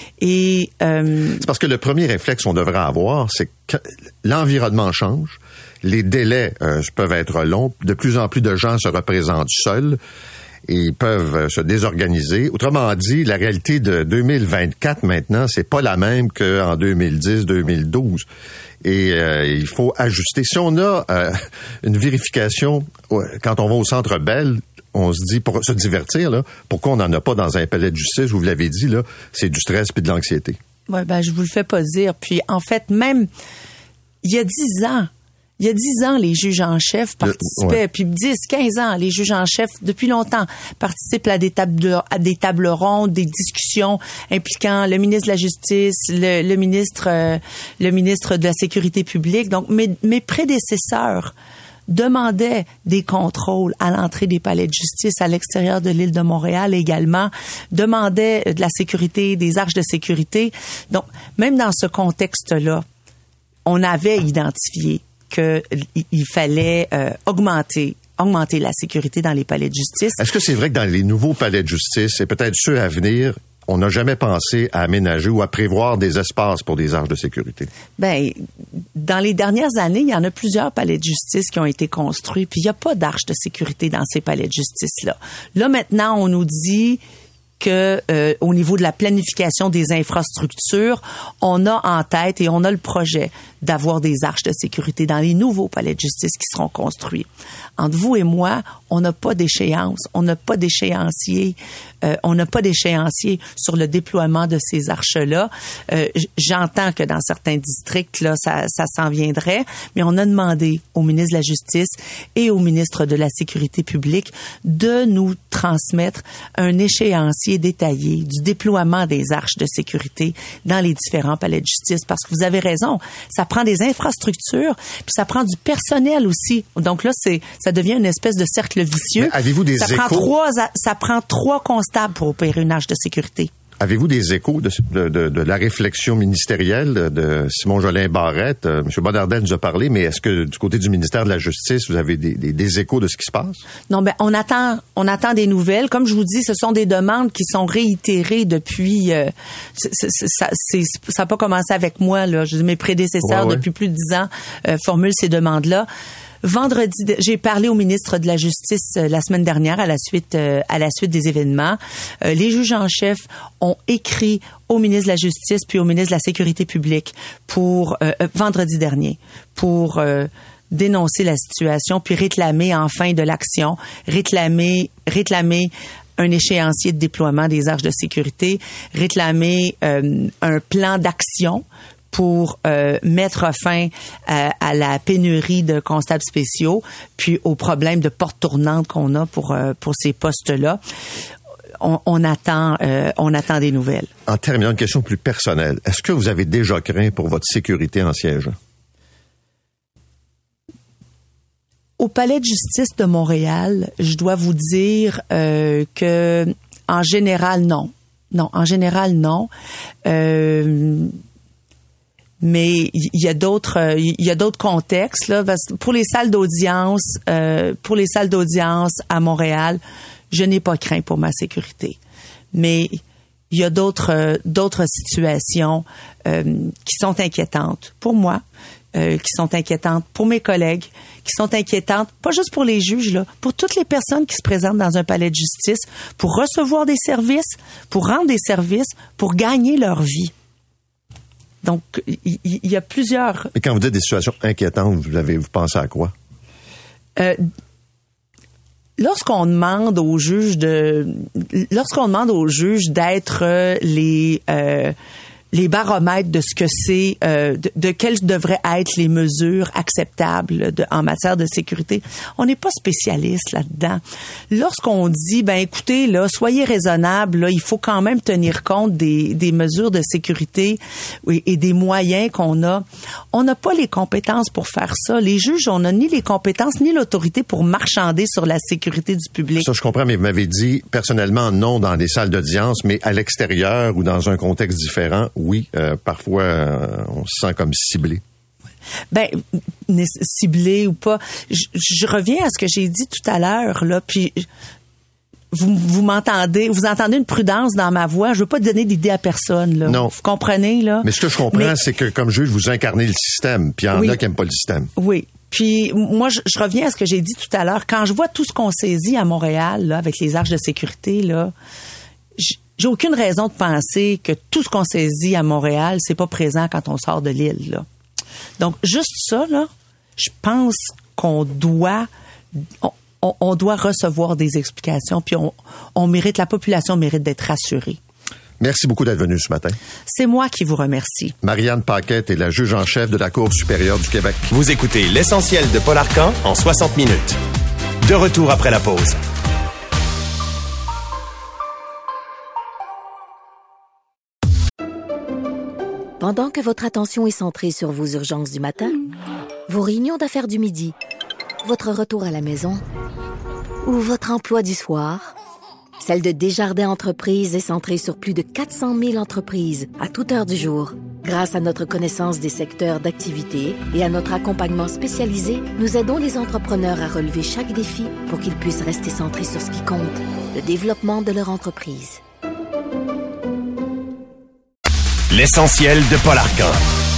Et euh, c'est parce que le premier réflexe qu'on devrait avoir, c'est que l'environnement change, les délais euh, peuvent être longs, de plus en plus de gens se représentent seuls et ils peuvent se désorganiser. Autrement dit, la réalité de deux mille vingt-quatre maintenant, c'est pas la même qu'en deux mille dix, deux mille douze. Et euh, il faut ajuster. Si on a euh, une vérification quand on va au Centre Bell, on se dit, pour se divertir, là, pourquoi on n'en a pas dans un palais de justice? Vous l'avez dit, là, c'est du stress puis de l'anxiété. Oui, ben je vous le fais pas dire. Puis en fait, même il y a dix ans, Il y a dix ans, les juges en chef participaient, ouais. Puis dix, quinze ans, les juges en chef, depuis longtemps, participent à des tables, à des tables rondes, des discussions impliquant le ministre de la Justice, le, le ministre, euh, le ministre de la Sécurité publique. Donc, mes, mes prédécesseurs demandaient des contrôles à l'entrée des palais de justice à l'extérieur de l'île de Montréal également, demandaient de la sécurité, des arches de sécurité. Donc, même dans ce contexte-là, on avait identifié qu'il fallait euh, augmenter augmenter la sécurité dans les palais de justice. Est-ce que c'est vrai que dans les nouveaux palais de justice, et peut-être ceux à venir, on n'a jamais pensé à aménager ou à prévoir des espaces pour des arches de sécurité? Ben, dans les dernières années, il y en a plusieurs palais de justice qui ont été construits, puis il n'y a pas d'arches de sécurité dans ces palais de justice-là. Là, maintenant, on nous dit que euh, au niveau de la planification des infrastructures, on a en tête et on a le projet d'avoir des arches de sécurité dans les nouveaux palais de justice qui seront construits. Entre vous et moi, on n'a pas d'échéance, on n'a pas d'échéancier, euh, on n'a pas d'échéancier sur le déploiement de ces arches-là. Euh, j'entends que dans certains districts, là, ça, ça s'en viendrait, mais on a demandé au ministre de la Justice et au ministre de la Sécurité publique de nous transmettre un échéancier détaillé du déploiement des arches de sécurité dans les différents palais de justice, parce que vous avez raison, ça prend des infrastructures, puis ça prend du personnel aussi. Donc là, c'est ça devient une espèce de cercle vicieux. Mais avez-vous des ça échos? Prend trois, ça prend trois constables pour opérer une arche de sécurité. Avez-vous des échos de, de, de, de la réflexion ministérielle de Simon Jolin Barrette? Euh, M. Bonardel nous a parlé, mais est-ce que du côté du ministère de la Justice, vous avez des, des, des échos de ce qui se passe? Non, ben on attend, on attend des nouvelles. Comme je vous dis, ce sont des demandes qui sont réitérées depuis. Euh, c'est, c'est, ça, c'est, ça n'a pas commencé avec moi là. Je dis, mes prédécesseurs ouais, ouais. depuis plus de dix ans euh, formulent ces demandes-là. Vendredi, j'ai parlé au ministre de la Justice euh, la semaine dernière à la suite euh, à la suite des événements. Euh, les juges en chef ont écrit au ministre de la Justice puis au ministre de la Sécurité publique pour euh, euh, vendredi dernier pour euh, dénoncer la situation puis réclamer enfin de l'action, réclamer réclamer un échéancier de déploiement des arches de sécurité, réclamer euh, un plan d'action pour euh, mettre fin à, à la pénurie de constables spéciaux, puis aux problèmes de porte tournante qu'on a pour euh, pour ces postes-là. On, on attend euh, on attend des nouvelles. En terminant, une question plus personnelle. Est-ce que vous avez déjà craint pour votre sécurité en siège? Au Palais de justice de Montréal, je dois vous dire euh, que en général, non. Non, en général, non. Euh, Mais il y a d'autres, il y a d'autres contextes là. Pour les salles d'audience, euh, pour les salles d'audience à Montréal, je n'ai pas craint pour ma sécurité. Mais il y a d'autres, euh, d'autres situations euh, qui sont inquiétantes pour moi, euh, qui sont inquiétantes pour mes collègues, qui sont inquiétantes pas juste pour les juges là, pour toutes les personnes qui se présentent dans un palais de justice pour recevoir des services, pour rendre des services, pour gagner leur vie. Donc, il y, y a plusieurs... Mais quand vous dites des situations inquiétantes, vous avez vous pensez à quoi? Euh, lorsqu'on demande aux juges de... Lorsqu'on demande aux juges d'être les... Euh, les baromètres de ce que c'est, euh, de, de quelles devraient être les mesures acceptables de, en matière de sécurité. On n'est pas spécialiste là-dedans. Lorsqu'on dit, ben écoutez, là, soyez raisonnable, là, il faut quand même tenir compte des, des mesures de sécurité et, et des moyens qu'on a. On n'a pas les compétences pour faire ça. Les juges, on n'a ni les compétences ni l'autorité pour marchander sur la sécurité du public. Ça, je comprends, mais vous m'avez dit personnellement non dans les salles d'audience, mais à l'extérieur ou dans un contexte différent, oui, euh, parfois, euh, on se sent comme ciblé. Ben, ciblé ou pas. Je, je reviens à ce que j'ai dit tout à l'heure, là, puis vous, vous m'entendez, vous entendez une prudence dans ma voix. Je veux pas donner d'idée à personne, là. Non. Vous comprenez, là? Mais ce que je comprends, Mais, c'est que comme juge, vous incarnez le système, puis il y en oui. a qui n'aiment pas le système. Oui. Puis moi, je, je reviens à ce que j'ai dit tout à l'heure. Quand je vois tout ce qu'on saisit à Montréal, là, avec les arches de sécurité, là, je, J'ai aucune raison de penser que tout ce qu'on saisit à Montréal, c'est pas présent quand on sort de l'île, là. Donc, juste ça, là, je pense qu'on doit, on, on doit recevoir des explications, puis on, on mérite, la population mérite d'être rassurée. Merci beaucoup d'être venu ce matin. C'est moi qui vous remercie. Marianne Paquette est la juge en chef de la Cour supérieure du Québec. Vous écoutez L'Essentiel de Paul Arcand en soixante minutes. De retour après la pause. Pendant que votre attention est centrée sur vos urgences du matin, vos réunions d'affaires du midi, votre retour à la maison ou votre emploi du soir, celle de Desjardins Entreprises est centrée sur plus de quatre cent mille entreprises à toute heure du jour. Grâce à notre connaissance des secteurs d'activité et à notre accompagnement spécialisé, nous aidons les entrepreneurs à relever chaque défi pour qu'ils puissent rester centrés sur ce qui compte, le développement de leur entreprise. L'essentiel de Paul Arcand.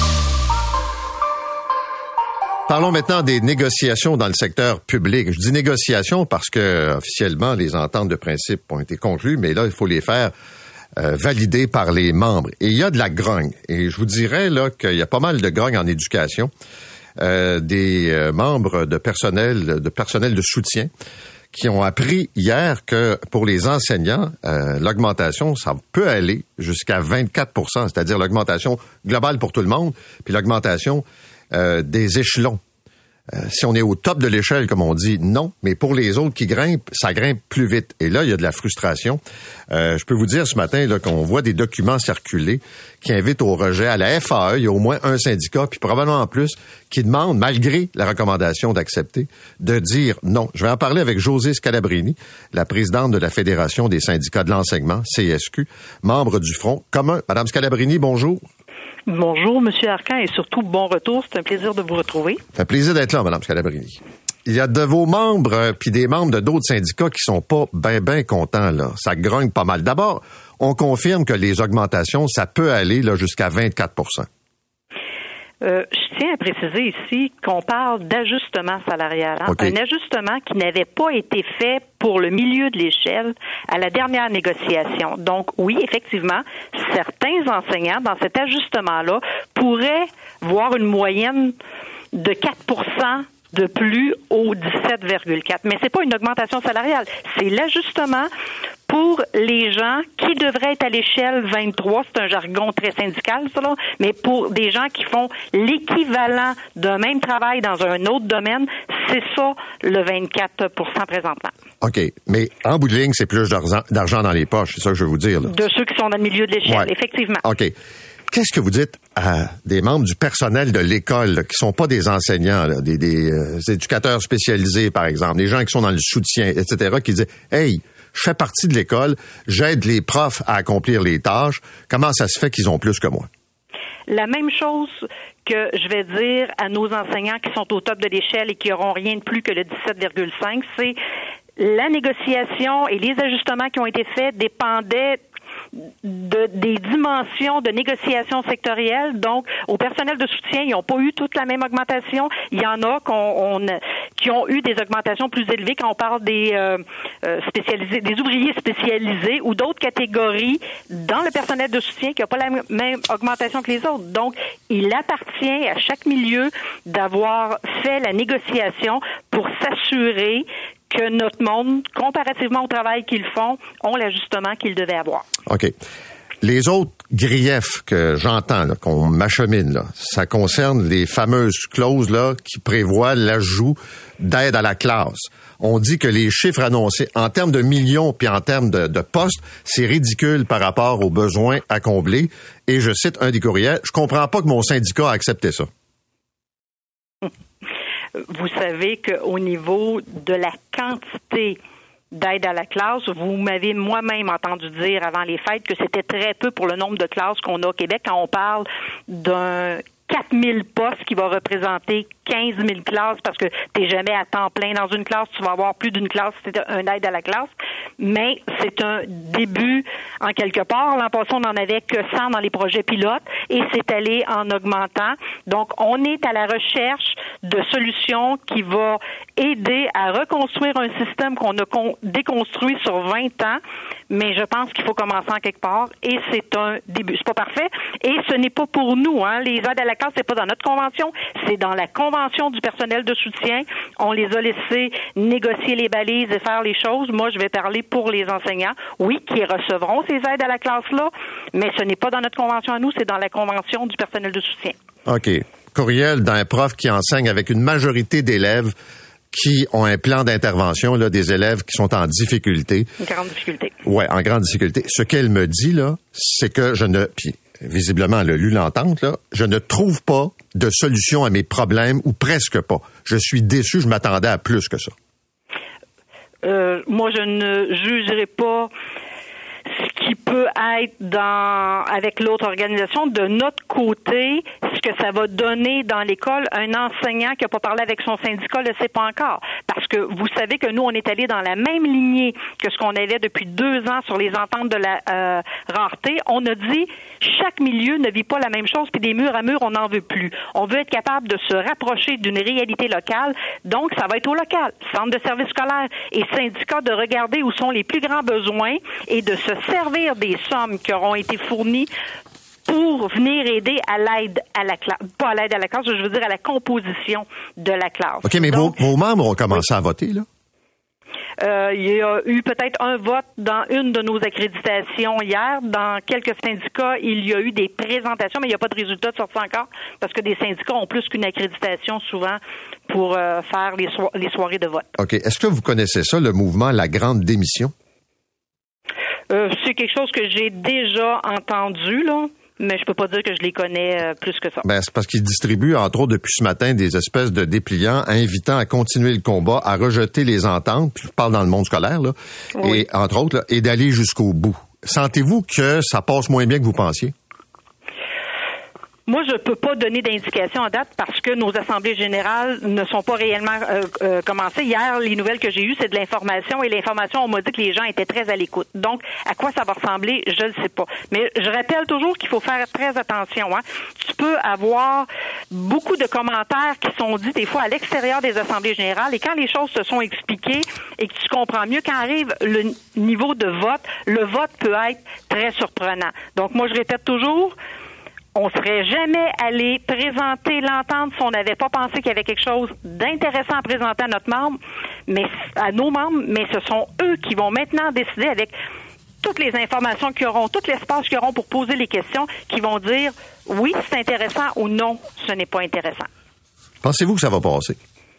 Parlons maintenant des négociations dans le secteur public. Je dis négociations parce que officiellement les ententes de principe ont été conclues, mais là il faut les faire euh, validée par les membres. Et il y a de la grogne. Et je vous dirais là qu'il y a pas mal de grogne en éducation. Euh, des euh, membres de personnel, de personnel de soutien qui ont appris hier que pour les enseignants, euh, l'augmentation, ça peut aller jusqu'à vingt-quatre pour cent, c'est-à-dire l'augmentation globale pour tout le monde, puis l'augmentation euh, des échelons. Euh, si on est au top de l'échelle, comme on dit, non, mais pour les autres qui grimpent, ça grimpe plus vite. Et là, il y a de la frustration. Euh, je peux vous dire ce matin là, qu'on voit des documents circuler qui invitent au rejet. À la F A E, il y a au moins un syndicat, puis probablement en plus, qui demande, malgré la recommandation d'accepter, de dire non. Je vais en parler avec Josée Scalabrini, la présidente de la Fédération des syndicats de l'enseignement, C S Q, membre du Front commun. Madame Scalabrini, bonjour. Bonjour, Monsieur Arcan, et surtout bon retour. C'est un plaisir de vous retrouver. Ça fait plaisir d'être là, Madame Scalabrini. Il y a de vos membres, euh, puis des membres de d'autres syndicats qui sont pas ben ben contents, là. Ça grogne pas mal. D'abord, on confirme que les augmentations, ça peut aller là jusqu'à vingt-quatre pour cent. Euh, je tiens à préciser ici qu'on parle d'ajustement salarial. Hein? Okay. Un ajustement qui n'avait pas été fait pour le milieu de l'échelle à la dernière négociation. Donc, oui, effectivement, certains enseignants, dans cet ajustement-là, pourraient voir une moyenne de quatre pour cent de plus au dix-sept virgule quatre. Mais c'est pas une augmentation salariale, c'est l'ajustement pour les gens qui devraient être à l'échelle vingt-trois, c'est un jargon très syndical, ça, là, mais pour des gens qui font l'équivalent d'un même travail dans un autre domaine, c'est ça le vingt-quatre pour cent présentement. OK, mais en bout de ligne, c'est plus d'argent, d'argent dans les poches, c'est ça que je veux vous dire. Là. De ceux qui sont dans le milieu de l'échelle, ouais. Effectivement. OK. Qu'est-ce que vous dites à des membres du personnel de l'école là, qui sont pas des enseignants, là, des, des euh, éducateurs spécialisés, par exemple, des gens qui sont dans le soutien, et cetera, qui disent « Hey, je fais partie de l'école, j'aide les profs à accomplir les tâches. Comment ça se fait qu'ils ont plus que moi? » La même chose que je vais dire à nos enseignants qui sont au top de l'échelle et qui n'auront rien de plus que le dix-sept virgule cinq, c'est la négociation et les ajustements qui ont été faits dépendaient de, des dimensions de négociation sectorielle. Donc, au personnel de soutien, ils n'ont pas eu toute la même augmentation. Il y en a qu'on, on, qui ont eu des augmentations plus élevées quand on parle des euh, spécialisés, des ouvriers spécialisés ou d'autres catégories dans le personnel de soutien qui n'ont pas la même augmentation que les autres. Donc, il appartient à chaque milieu d'avoir fait la négociation pour s'assurer que notre monde, comparativement au travail qu'ils font, ont l'ajustement qu'ils devaient avoir. OK. Les autres griefs que j'entends, là, qu'on m'achemine, là, ça concerne les fameuses clauses là, qui prévoient l'ajout d'aide à la classe. On dit que les chiffres annoncés en termes de millions puis en termes de, de postes, c'est ridicule par rapport aux besoins à combler. Et je cite un des courriels, je comprends pas que mon syndicat a accepté ça. Vous savez qu'au niveau de la quantité d'aide à la classe, vous m'avez moi-même entendu dire avant les fêtes que c'était très peu pour le nombre de classes qu'on a au Québec quand on parle d'un quatre mille postes qui va représenter quinze mille classes parce que tu n'es jamais à temps plein dans une classe, tu vas avoir plus d'une classe, c'est un aide à la classe. Mais c'est un début en quelque part. L'an passé, on n'en avait que cent dans les projets pilotes et c'est allé en augmentant. Donc, on est à la recherche de solutions qui vont aider à reconstruire un système qu'on a con- déconstruit sur vingt ans. Mais je pense qu'il faut commencer en quelque part et c'est un début. C'est pas parfait et ce n'est pas pour nous. Hein. Les aides à la classe, c'est pas dans notre convention, c'est dans la convention du personnel de soutien. On les a laissés négocier les balises et faire les choses. Moi, je vais parler pour les enseignants, oui, qui recevront ces aides à la classe-là, mais ce n'est pas dans notre convention à nous, c'est dans la convention du personnel de soutien. OK. Courriel d'un prof qui enseigne avec une majorité d'élèves qui ont un plan d'intervention, là, des élèves qui sont en difficulté. Une grande difficulté. Ouais, en grande difficulté. Ce qu'elle me dit, là, c'est que je ne, puis visiblement, elle a lu l'entente, là, je ne trouve pas de solution à mes problèmes, ou presque pas. Je suis déçu, je m'attendais à plus que ça. Euh, moi, je ne jugerai pas ce qui peut être dans avec l'autre organisation. De notre côté, ce que ça va donner dans l'école, un enseignant qui n'a pas parlé avec son syndicat ne le sait pas encore. Parce que vous savez que nous, on est allé dans la même lignée que ce qu'on avait depuis deux ans sur les ententes de la euh, rareté. On a dit, chaque milieu ne vit pas la même chose, puis des murs à murs, on n'en veut plus. On veut être capable de se rapprocher d'une réalité locale. Donc, ça va être au local, centre de services scolaires et syndicats, de regarder où sont les plus grands besoins et de se servir fournir des sommes qui auront été fournies pour venir aider à l'aide à la classe, pas à l'aide à la classe, je veux dire à la composition de la classe. OK, mais Donc, vos, vos membres ont commencé oui. à voter, là? Euh, il y a eu peut-être un vote dans une de nos accréditations hier. Dans quelques syndicats, il y a eu des présentations, mais il n'y a pas de résultat de sortie encore parce que des syndicats ont plus qu'une accréditation souvent pour euh, faire les, so- les soirées de vote. OK. Est-ce que vous connaissez ça, le mouvement La Grande Démission? Euh, c'est quelque chose que j'ai déjà entendu, là. Mais je peux pas dire que je les connais euh, plus que ça. Ben, c'est parce qu'ils distribuent, entre autres, depuis ce matin, des espèces de dépliants invitant à continuer le combat, à rejeter les ententes, puis je parle dans le monde scolaire, là, oui. et entre autres, là, et d'aller jusqu'au bout. Sentez-vous que ça passe moins bien que vous pensiez? Moi, je peux pas donner d'indication à date parce que nos assemblées générales ne sont pas réellement euh, euh, commencées. Hier, les nouvelles que j'ai eues, c'est de l'information et l'information, on m'a dit que les gens étaient très à l'écoute. Donc, à quoi ça va ressembler, je ne sais pas. Mais je rappelle toujours qu'il faut faire très attention. Hein. Tu peux avoir beaucoup de commentaires qui sont dits des fois à l'extérieur des assemblées générales et quand les choses se sont expliquées et que tu comprends mieux, quand arrive le niveau de vote, le vote peut être très surprenant. Donc, moi, je répète toujours, on ne serait jamais allé présenter l'entente si on n'avait pas pensé qu'il y avait quelque chose d'intéressant à présenter à notre membre, mais à nos membres, mais ce sont eux qui vont maintenant décider avec toutes les informations qu'ils auront, tout l'espace qu'ils auront pour poser les questions, qui vont dire oui, c'est intéressant ou non, ce n'est pas intéressant. Pensez-vous que ça va passer?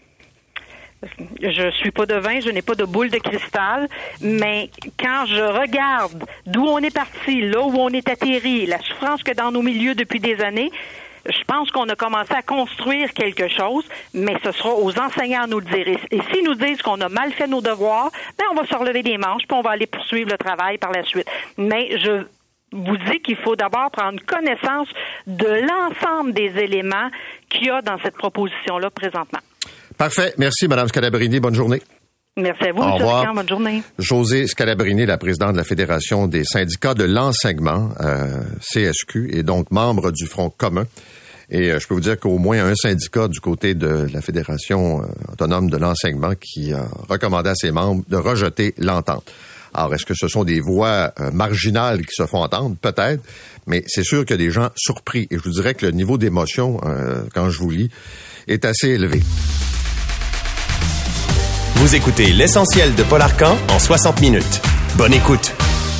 Je suis pas devin, je n'ai pas de boule de cristal, mais quand je regarde d'où on est parti, là où on est atterri, la souffrance que dans nos milieux depuis des années, je pense qu'on a commencé à construire quelque chose, mais ce sera aux enseignants à nous le dire. Et, et s'ils nous disent qu'on a mal fait nos devoirs, ben on va se relever des manches, puis on va aller poursuivre le travail par la suite. Mais je vous dis qu'il faut d'abord prendre connaissance de l'ensemble des éléments qu'il y a dans cette proposition-là présentement. Parfait. Merci, Mme Scalabrini. Bonne journée. Merci à vous, M. Richard. Bonne journée. Josée Scalabrini, la présidente de la Fédération des syndicats de l'enseignement, euh, C S Q, et donc membre du Front commun. Et euh, je peux vous dire qu'au moins un syndicat du côté de la Fédération euh, autonome de l'enseignement qui a recommandé à ses membres de rejeter l'entente. Alors, est-ce que ce sont des voix euh, marginales qui se font entendre? Peut-être, mais c'est sûr qu'il y a des gens surpris. Et je vous dirais que le niveau d'émotion, euh, quand je vous lis, est assez élevé. Vous écoutez l'essentiel de Paul Arcan en soixante minutes. Bonne écoute.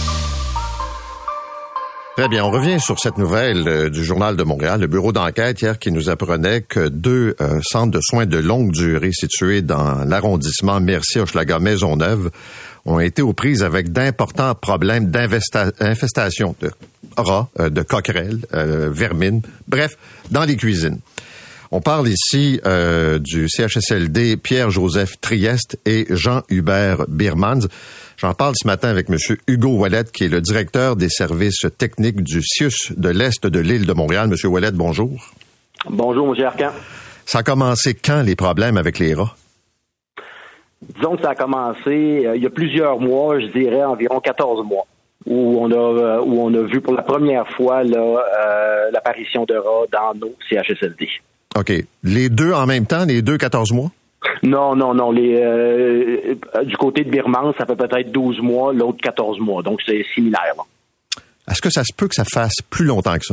Très bien, on revient sur cette nouvelle euh, du Journal de Montréal, le bureau d'enquête hier qui nous apprenait que deux euh, centres de soins de longue durée situés dans l'arrondissement Mercier-Hochelaga-Maisonneuve ont été aux prises avec d'importants problèmes d'infestation de rats, euh, de coquerelles, euh, vermines, bref, dans les cuisines. On parle ici euh, du C H S L D Pierre-Joseph Trieste et Jean-Hubert Birmans. J'en parle ce matin avec M. Hugo Ouellet, qui est le directeur des services techniques du C I U S de l'Est de l'île de Montréal. M. Ouellet, bonjour. Bonjour, M. Arcan. Ça a commencé quand, les problèmes avec les rats? Disons que ça a commencé euh, il y a plusieurs mois, je dirais environ quatorze mois, où on a euh, où on a vu pour la première fois là, euh, l'apparition de rats dans nos C H S L D. OK. Les deux en même temps, les deux quatorze mois? Non, non, non. Les euh, du côté de Birmans, ça fait peut-être douze mois, l'autre quatorze mois. Donc, c'est similaire. Là. Est-ce que ça se peut que ça fasse plus longtemps que ça?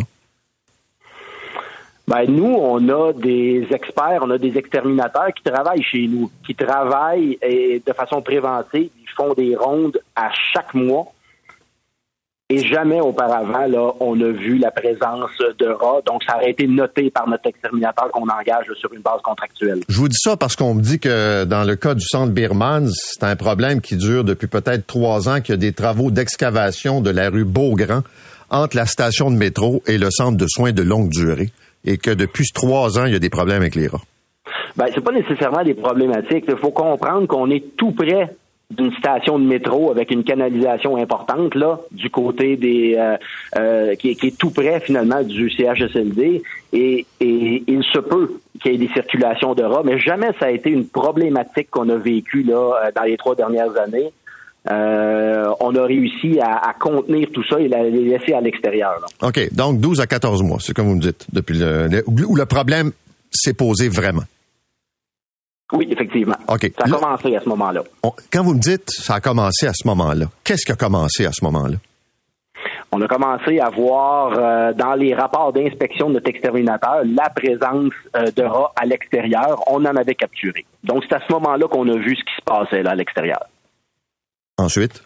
Ben, nous, on a des experts, on a des exterminateurs qui travaillent chez nous, qui travaillent et, de façon préventive. Ils font des rondes à chaque mois. Et jamais auparavant, là, on a vu la présence de rats. Donc, ça aurait été noté par notre exterminateur qu'on engage là, sur une base contractuelle. Je vous dis ça parce qu'on me dit que dans le cas du centre Birmans, c'est un problème qui dure depuis peut-être trois ans, qu'il y a des travaux d'excavation de la rue Beaugrand entre la station de métro et le centre de soins de longue durée. Et que depuis trois ans, il y a des problèmes avec les rats. Ben, c'est pas nécessairement des problématiques. Il faut comprendre qu'on est tout près d'une station de métro avec une canalisation importante là du côté des euh, euh, qui, est, qui est tout près finalement du C H S L D et, et il se peut qu'il y ait des circulations de rats, mais jamais ça a été une problématique qu'on a vécue là dans les trois dernières années. Euh, on a réussi à, à contenir tout ça et la, les laisser à l'extérieur. Là. OK, donc douze à quatorze mois, c'est comme vous me dites, depuis le, le où le problème s'est posé vraiment. Oui, effectivement. Okay. Ça a là, commencé à ce moment-là. On, quand vous me dites ça a commencé à ce moment-là, qu'est-ce qui a commencé à ce moment-là? On a commencé à voir euh, dans les rapports d'inspection de notre exterminateur la présence euh, de rats à l'extérieur. On en avait capturé. Donc, c'est à ce moment-là qu'on a vu ce qui se passait là à l'extérieur. Ensuite?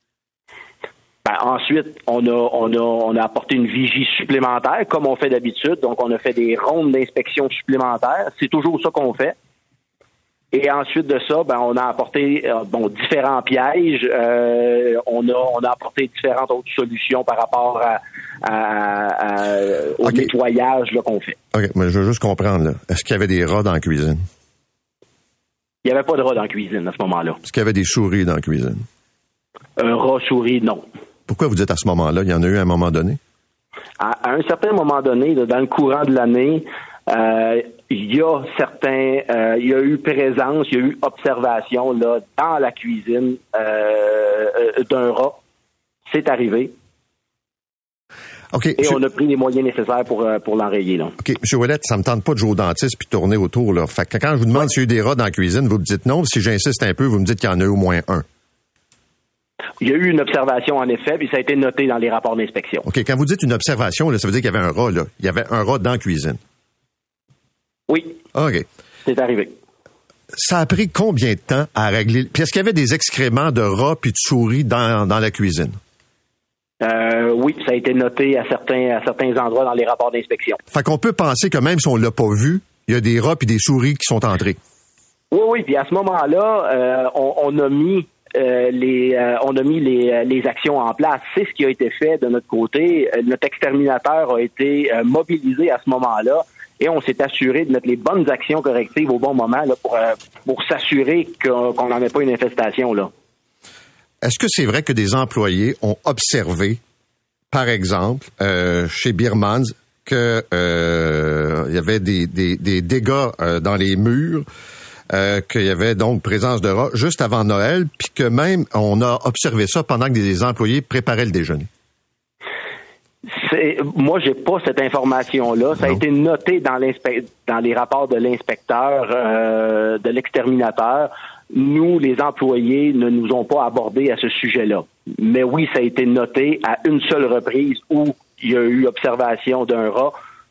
Ben, ensuite, on a, on a, on a apporté une vigie supplémentaire, comme on fait d'habitude. Donc, on a fait des rondes d'inspection supplémentaires. C'est toujours ça qu'on fait. Et ensuite de ça, ben, on a apporté euh, bon, différents pièges. Euh, on a, on a apporté différentes autres solutions par rapport à, à, à, au okay. nettoyage là, qu'on fait. OK, mais je veux juste comprendre. Là. Est-ce qu'il y avait des rats dans la cuisine? Il n'y avait pas de rats dans la cuisine à ce moment-là. Est-ce qu'il y avait des souris dans la cuisine? Un rat, souris, non. Pourquoi vous dites à ce moment-là? Il y en a eu à un moment donné? À, à un certain moment donné, là, dans le courant de l'année, euh, il y a certains, euh, il y a eu présence, il y a eu observation là dans la cuisine euh, d'un rat. C'est arrivé. Okay, Et je... on a pris les moyens nécessaires pour pour l'enrayer là. OK, M. Ouellette, ça me tente pas de jouer au dentiste puis tourner autour là. Fait que quand je vous demande ouais. s'il y a eu des rats dans la cuisine, vous me dites non. Si j'insiste un peu, vous me dites qu'il y en a eu au moins un. Il y a eu une observation en effet, puis ça a été noté dans les rapports d'inspection. OK, quand vous dites une observation, là, ça veut dire qu'il y avait un rat là. Il y avait un rat dans la cuisine. Oui. OK. C'est arrivé. Ça a pris combien de temps à régler? Puis est-ce qu'il y avait des excréments de rats puis de souris dans, dans la cuisine? Euh, oui, ça a été noté à certains, à certains endroits dans les rapports d'inspection. Fait qu'on peut penser que même si on l'a pas vu, il y a des rats puis des souris qui sont entrés. Oui, oui. Puis à ce moment-là, euh, on, on a mis euh, les, euh, on a mis les, les actions en place. C'est ce qui a été fait de notre côté. Euh, notre exterminateur a été euh, mobilisé à ce moment-là. Et on s'est assuré de mettre les bonnes actions correctives au bon moment là, pour, euh, pour s'assurer qu'on n'en ait pas une infestation. Là. Est-ce que c'est vrai que des employés ont observé, par exemple, euh, chez Birmans, que euh, il y avait des, des, des dégâts euh, dans les murs, euh, qu'il y avait donc présence de rats juste avant Noël, puis que même on a observé ça pendant que des employés préparaient le déjeuner? C'est, moi, j'ai pas cette information-là. Ça non. a été noté dans, dans les rapports de l'inspecteur, euh, de l'exterminateur. Nous, les employés, ne nous ont pas abordés à ce sujet-là. Mais oui, ça a été noté à une seule reprise où il y a eu observation d'un rat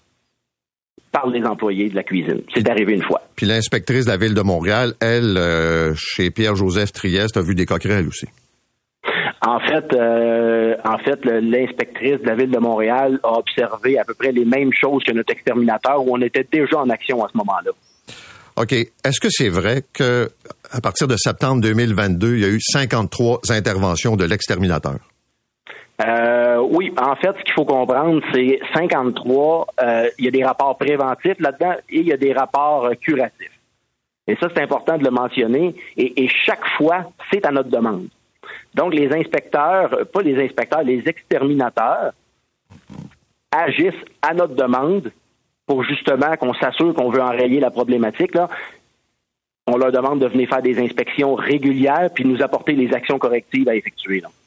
par les employés de la cuisine. C'est arrivé une fois. Puis l'inspectrice de la Ville de Montréal, elle, euh, chez Pierre-Joseph Trieste, a vu des coquerelles aussi. En fait, euh, en fait, le, l'inspectrice de la Ville de Montréal a observé à peu près les mêmes choses que notre exterminateur, où on était déjà en action à ce moment-là. OK. Est-ce que c'est vrai que à partir de septembre deux mille vingt-deux, il y a eu cinquante-trois interventions de l'exterminateur? Euh, oui. En fait, ce qu'il faut comprendre, c'est cinquante-trois. Euh, il y a des rapports préventifs là-dedans et il y a des rapports euh, curatifs. Et ça, c'est important de le mentionner. Et, et chaque fois, c'est à notre demande. Donc, les inspecteurs, pas les inspecteurs, les exterminateurs agissent à notre demande pour justement qu'on s'assure qu'on veut enrayer la problématique. Là. On leur demande de venir faire des inspections régulières puis nous apporter les actions correctives à effectuer. Là.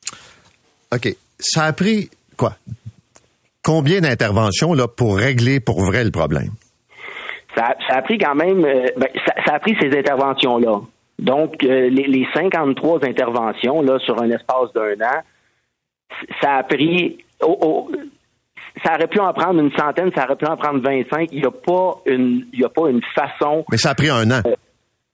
OK. Ça a pris, quoi, combien d'interventions là pour régler pour vrai le problème? Ça, ça a pris quand même, euh, ben, ça, ça a pris ces interventions-là. Donc, euh, les, les cinquante-trois interventions là sur un espace d'un an, ça a pris... Oh, oh, ça aurait pu en prendre une centaine, ça aurait pu en prendre vingt-cinq. Il n'y a pas une, il y a pas une façon... Mais ça a pris un an. Euh,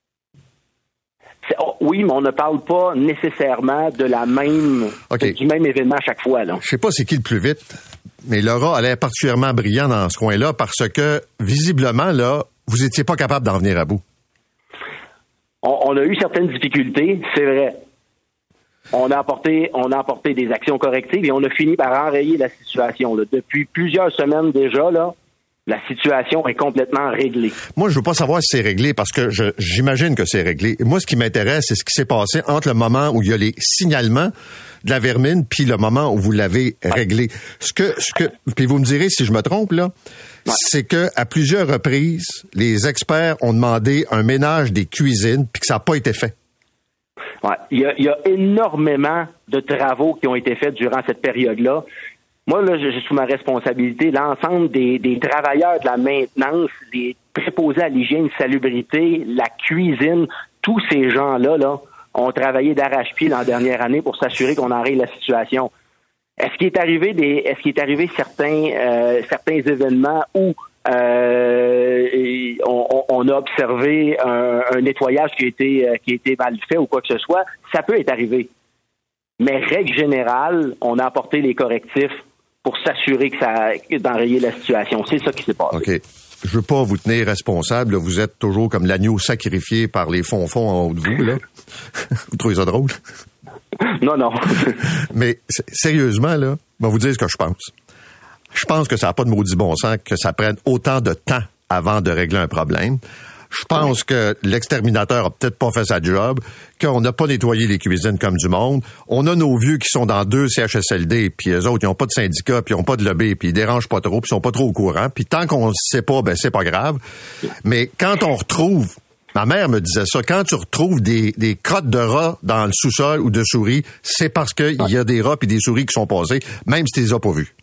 oh, oui, mais on ne parle pas nécessairement de la même, okay. du même événement à chaque fois. Là. Je sais pas c'est qui le plus vite, mais le rat a l'air particulièrement brillant dans ce coin-là parce que, visiblement, là, vous étiez pas capable d'en venir à bout. On, on a eu certaines difficultés, c'est vrai. On a apporté, on a apporté des actions correctives et on a fini par enrayer la situation. Là. Depuis plusieurs semaines déjà, là, la situation est complètement réglée. Moi, je veux pas savoir si c'est réglé parce que je, j'imagine que c'est réglé. Moi, ce qui m'intéresse, c'est ce qui s'est passé entre le moment où il y a les signalements de la vermine puis le moment où vous l'avez réglé. Ce que, ce que, puis vous me direz si je me trompe là, ouais. c'est que à plusieurs reprises, les experts ont demandé un ménage des cuisines puis que ça n'a pas été fait. Ouais, il y a, il y a énormément de travaux qui ont été faits durant cette période-là. Moi, là, j'ai sous ma responsabilité l'ensemble des, des travailleurs de la maintenance, les préposés à l'hygiène, salubrité, la cuisine, tous ces gens-là, là, ont travaillé d'arrache-pied l'an dernière année pour s'assurer qu'on enraye la situation. Est-ce qu'il est arrivé des, est-ce qu'il est arrivé certains, euh, certains événements où euh, on, on a observé un, un nettoyage qui a été, qui a été mal fait ou quoi que ce soit? Ça peut être arrivé. Mais règle générale, on a apporté les correctifs pour s'assurer que ça, d'enrayer la situation. C'est ça qui s'est passé. OK. Je veux pas vous tenir responsable. Vous êtes toujours comme l'agneau sacrifié par les fonds-fonds en haut de vous, là. Vous trouvez ça drôle? Non, non. Mais sérieusement, là, je vais vous dire ce que je pense. Je pense que ça n'a pas de maudit bon sens que ça prenne autant de temps avant de régler un problème. Je pense que l'exterminateur a peut-être pas fait sa job, qu'on n'a pas nettoyé les cuisines comme du monde. On a nos vieux qui sont dans deux C H S L D, puis eux autres, ils n'ont pas de syndicat, puis ils n'ont pas de lobby, puis ils dérangent pas trop, puis ils sont pas trop au courant. Puis tant qu'on ne sait pas, ben c'est pas grave. Mais quand on retrouve, ma mère me disait ça, quand tu retrouves des, des crottes de rats dans le sous-sol ou de souris, c'est parce qu'il y a des rats et des souris qui sont passés, même si tu les as pas vus.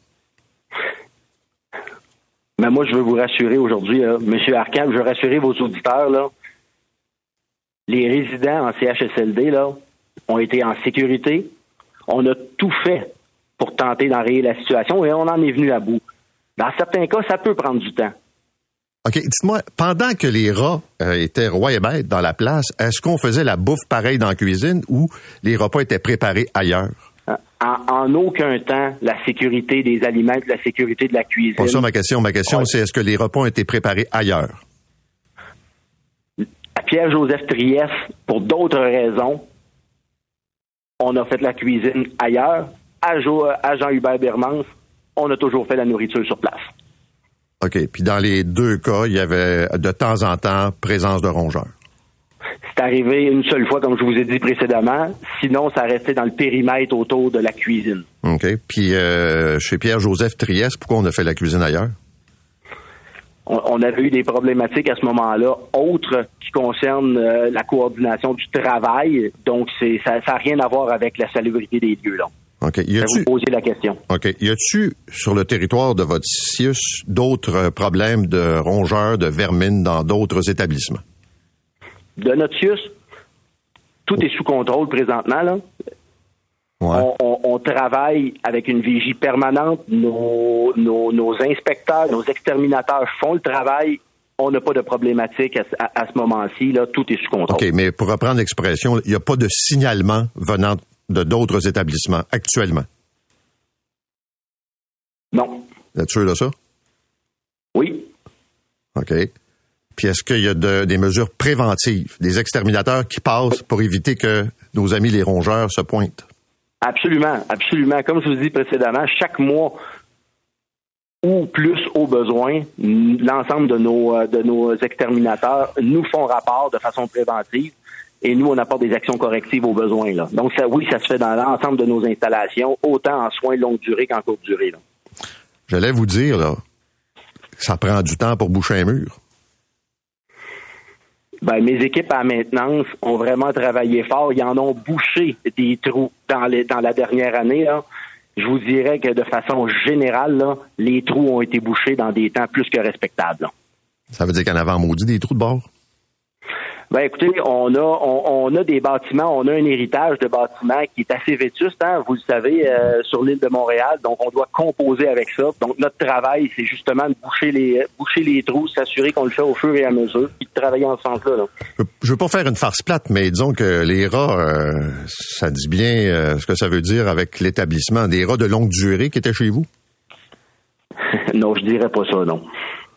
Mais moi, je veux vous rassurer aujourd'hui, là, M. Arcand, je veux rassurer vos auditeurs, là. Les résidents en C H S L D, là, ont été en sécurité. On a tout fait pour tenter d'enrayer la situation et on en est venu à bout. Dans certains cas, ça peut prendre du temps. OK, dites-moi, pendant que les rats euh, étaient rois et maîtres dans la place, est-ce qu'on faisait la bouffe pareille dans la cuisine ou les repas étaient préparés ailleurs? En, en aucun temps, la sécurité des aliments, la sécurité de la cuisine. Pas ça ma question. Ma question, ouais. c'est est-ce que les repas ont été préparés ailleurs? À Pierre-Joseph Trieste, pour d'autres raisons, on a fait la cuisine ailleurs. À, jo- à Jean-Hubert Bermance, on a toujours fait la nourriture sur place. OK. Puis dans les deux cas, il y avait de temps en temps présence de rongeurs. C'est arrivé une seule fois, comme je vous ai dit précédemment. Sinon, ça restait dans le périmètre autour de la cuisine. OK. Puis euh, chez Pierre-Joseph Trieste, pourquoi on a fait la cuisine ailleurs? On, on avait eu des problématiques à ce moment-là, autres qui concernent euh, la coordination du travail. Donc, c'est, ça n'a rien à voir avec la salubrité des lieux, là. OK. Y a-tu... vous poser la question. OK. Y a-tu, sur le territoire de votre C I U S, d'autres problèmes de rongeurs, de vermine dans d'autres établissements? De notre C I U S, tout est sous contrôle présentement, là. Ouais. On, on, on travaille avec une vigie permanente. Nos, nos, nos inspecteurs, nos exterminateurs font le travail. On n'a pas de problématique à, à, à ce moment-ci. Là, tout est sous contrôle. OK, mais pour reprendre l'expression, il n'y a pas de signalement venant de d'autres établissements actuellement? Non. Vous êtes sûr de ça? Oui. OK. Puis est-ce qu'il y a de, des mesures préventives, des exterminateurs qui passent pour éviter que nos amis les rongeurs se pointent? Absolument, absolument. Comme je vous dis précédemment, chaque mois ou plus au besoin, l'ensemble de nos de nos exterminateurs nous font rapport de façon préventive et nous, on apporte des actions correctives au besoin. Là. Donc, ça, oui, ça se fait dans l'ensemble de nos installations, autant en soins longue durée qu'en courte durée. Là. J'allais vous dire, là, ça prend du temps pour boucher un mur. Ben, mes équipes à maintenance ont vraiment travaillé fort. Ils en ont bouché des trous dans, les, dans la dernière année. Là. Je vous dirais que de façon générale, là, les trous ont été bouchés dans des temps plus que respectables. Là. Ça veut dire qu'en avant maudit des trous de bord? Ben écoutez, on a on, on a des bâtiments, on a un héritage de bâtiments qui est assez vétuste, hein, vous le savez, euh, sur l'île de Montréal. Donc on doit composer avec ça. Donc notre travail, c'est justement de boucher les boucher les trous, s'assurer qu'on le fait au fur et à mesure, puis de travailler en ce sens-là. Là. Je, je veux pas faire une farce plate, mais disons que les rats, euh, ça dit bien euh, ce que ça veut dire avec l'établissement. Des rats de longue durée qui étaient chez vous? Non, je dirais pas ça, non.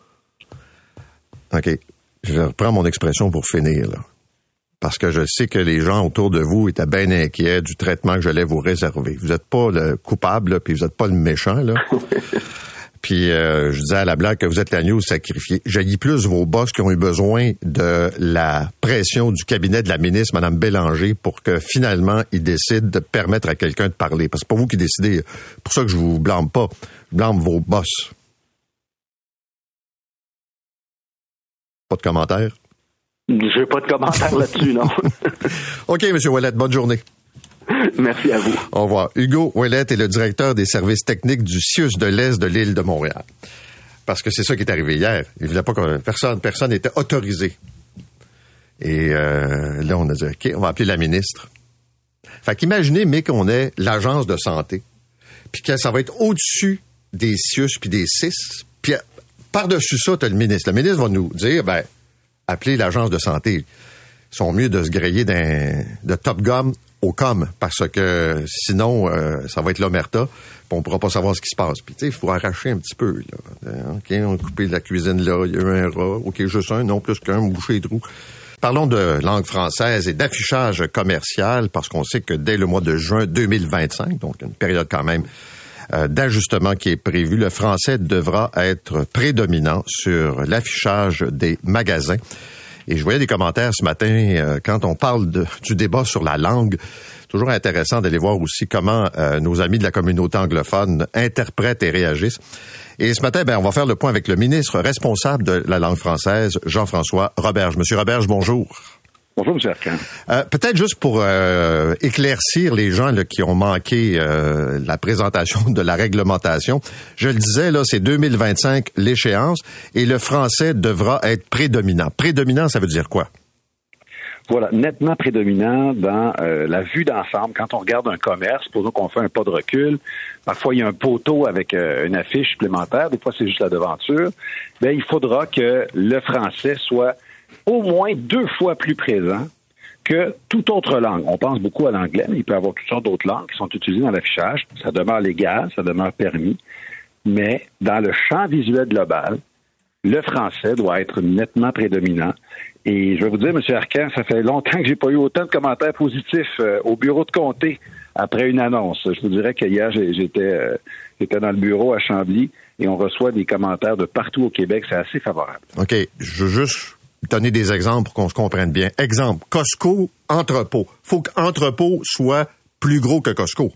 OK. Je reprends mon expression pour finir, là. Parce que je sais que les gens autour de vous étaient bien inquiets du traitement que j'allais vous réserver. Vous n'êtes pas le coupable, là, puis vous n'êtes pas le méchant, là. Puis euh, je disais à la blague que vous êtes l'agneau sacrifié. J'haïs plus vos boss qui ont eu besoin de la pression du cabinet de la ministre, Mme Bélanger, pour que finalement, ils décident de permettre à quelqu'un de parler. Parce que c'est pas vous qui décidez. C'est pour ça que je vous blâme pas. Je blâme vos boss. Pas de commentaires? J'ai pas de commentaires là-dessus, non. OK, M. Ouellette, bonne journée. Merci à vous. Au revoir. Hugo Ouellette est le directeur des services techniques du C I U S de l'Est de l'île de Montréal. Parce que c'est ça qui est arrivé hier. Il ne voulait pas que personne personne n'était autorisé. Et euh, là, on a dit, OK, on va appeler la ministre. Fait qu'imaginez, mais qu'on ait l'agence de santé. puis que ça va être au-dessus des C I U S puis des C I S. Puis par-dessus ça, tu as le ministre. Le ministre va nous dire, ben, appelez l'agence de santé. Ils sont mieux de se griller d'un, de Top Gun au com, parce que sinon, euh, ça va être l'omerta, puis on pourra pas savoir ce qui se passe. Puis tu sais, il faut arracher un petit peu. Là. OK, on a coupé de la cuisine là, il y a eu un rat. OK, juste un, non plus qu'un, boucher les trous. Parlons de langue française et d'affichage commercial, parce qu'on sait que dès le mois de juin deux mille vingt-cinq, donc une période quand même euh, d'ajustement qui est prévue, le français devra être prédominant sur l'affichage des magasins. Et je voyais des commentaires ce matin, euh, quand on parle de, du débat sur la langue, toujours intéressant d'aller voir aussi comment euh, nos amis de la communauté anglophone interprètent et réagissent. Et ce matin, ben, on va faire le point avec le ministre responsable de la langue française, Jean-François Roberge. Monsieur Roberge, bonjour. Bonjour, M. Arcan. Euh, peut-être juste pour euh, éclaircir les gens là, qui ont manqué euh, la présentation de la réglementation. Je le disais, là, c'est deux mille vingt-cinq l'échéance et le français devra être prédominant. Prédominant, ça veut dire quoi? Voilà, nettement prédominant dans euh, la vue d'ensemble. Quand on regarde un commerce, supposons qu'on fait un pas de recul, parfois il y a un poteau avec euh, une affiche supplémentaire, des fois c'est juste la devanture, bien, il faudra que le français soit au moins deux fois plus présent que toute autre langue. On pense beaucoup à l'anglais, mais il peut y avoir toutes sortes d'autres langues qui sont utilisées dans l'affichage. Ça demeure légal, ça demeure permis, mais dans le champ visuel global, le français doit être nettement prédominant. Et je vais vous dire, M. Arcan, ça fait longtemps que j'ai pas eu autant de commentaires positifs euh, au bureau de comté après une annonce. Je vous dirais qu'hier, j'étais, euh, j'étais dans le bureau à Chambly et on reçoit des commentaires de partout au Québec. C'est assez favorable. OK. Je veux juste donner des exemples pour qu'on se comprenne bien. Exemple, Costco, entrepôt. Faut qu'entrepôt soit plus gros que Costco.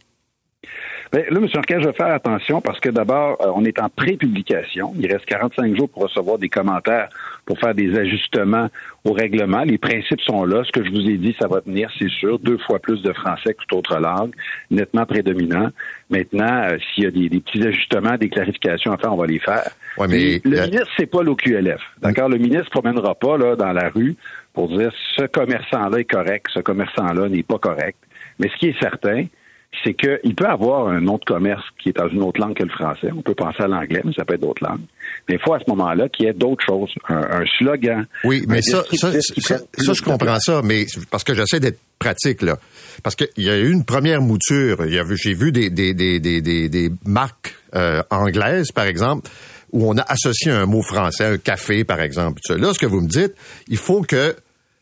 Bien, là, M. Arcan, je vais faire attention parce que d'abord, euh, on est en pré-publication. Il reste quarante-cinq jours pour recevoir des commentaires, pour faire des ajustements au règlement. Les principes sont là. Ce que je vous ai dit, ça va tenir, c'est sûr. Deux fois plus de français que toute autre langue, nettement prédominant. Maintenant, euh, s'il y a des, des petits ajustements, des clarifications à faire, on va les faire. Ouais, mais le euh... ministre, c'est pas l'O Q L F. D'accord? Le ministre ne promènera pas là dans la rue pour dire ce commerçant-là est correct, ce commerçant-là n'est pas correct. Mais ce qui est certain, c'est qu'il peut avoir un nom de commerce qui est dans une autre langue que le français. On peut penser à l'anglais, mais ça peut être d'autres langues. Mais il faut à ce moment-là qu'il y ait d'autres choses, un, un slogan. Oui, mais ça, ça, ça, ça, je comprends ça, mais parce que j'essaie d'être pratique, là. Parce qu'il y a eu une première mouture. Il y a, j'ai vu des, des, des, des, des, des marques euh, anglaises, par exemple, où on a associé un mot français, un café, par exemple. Là, ce que vous me dites, il faut que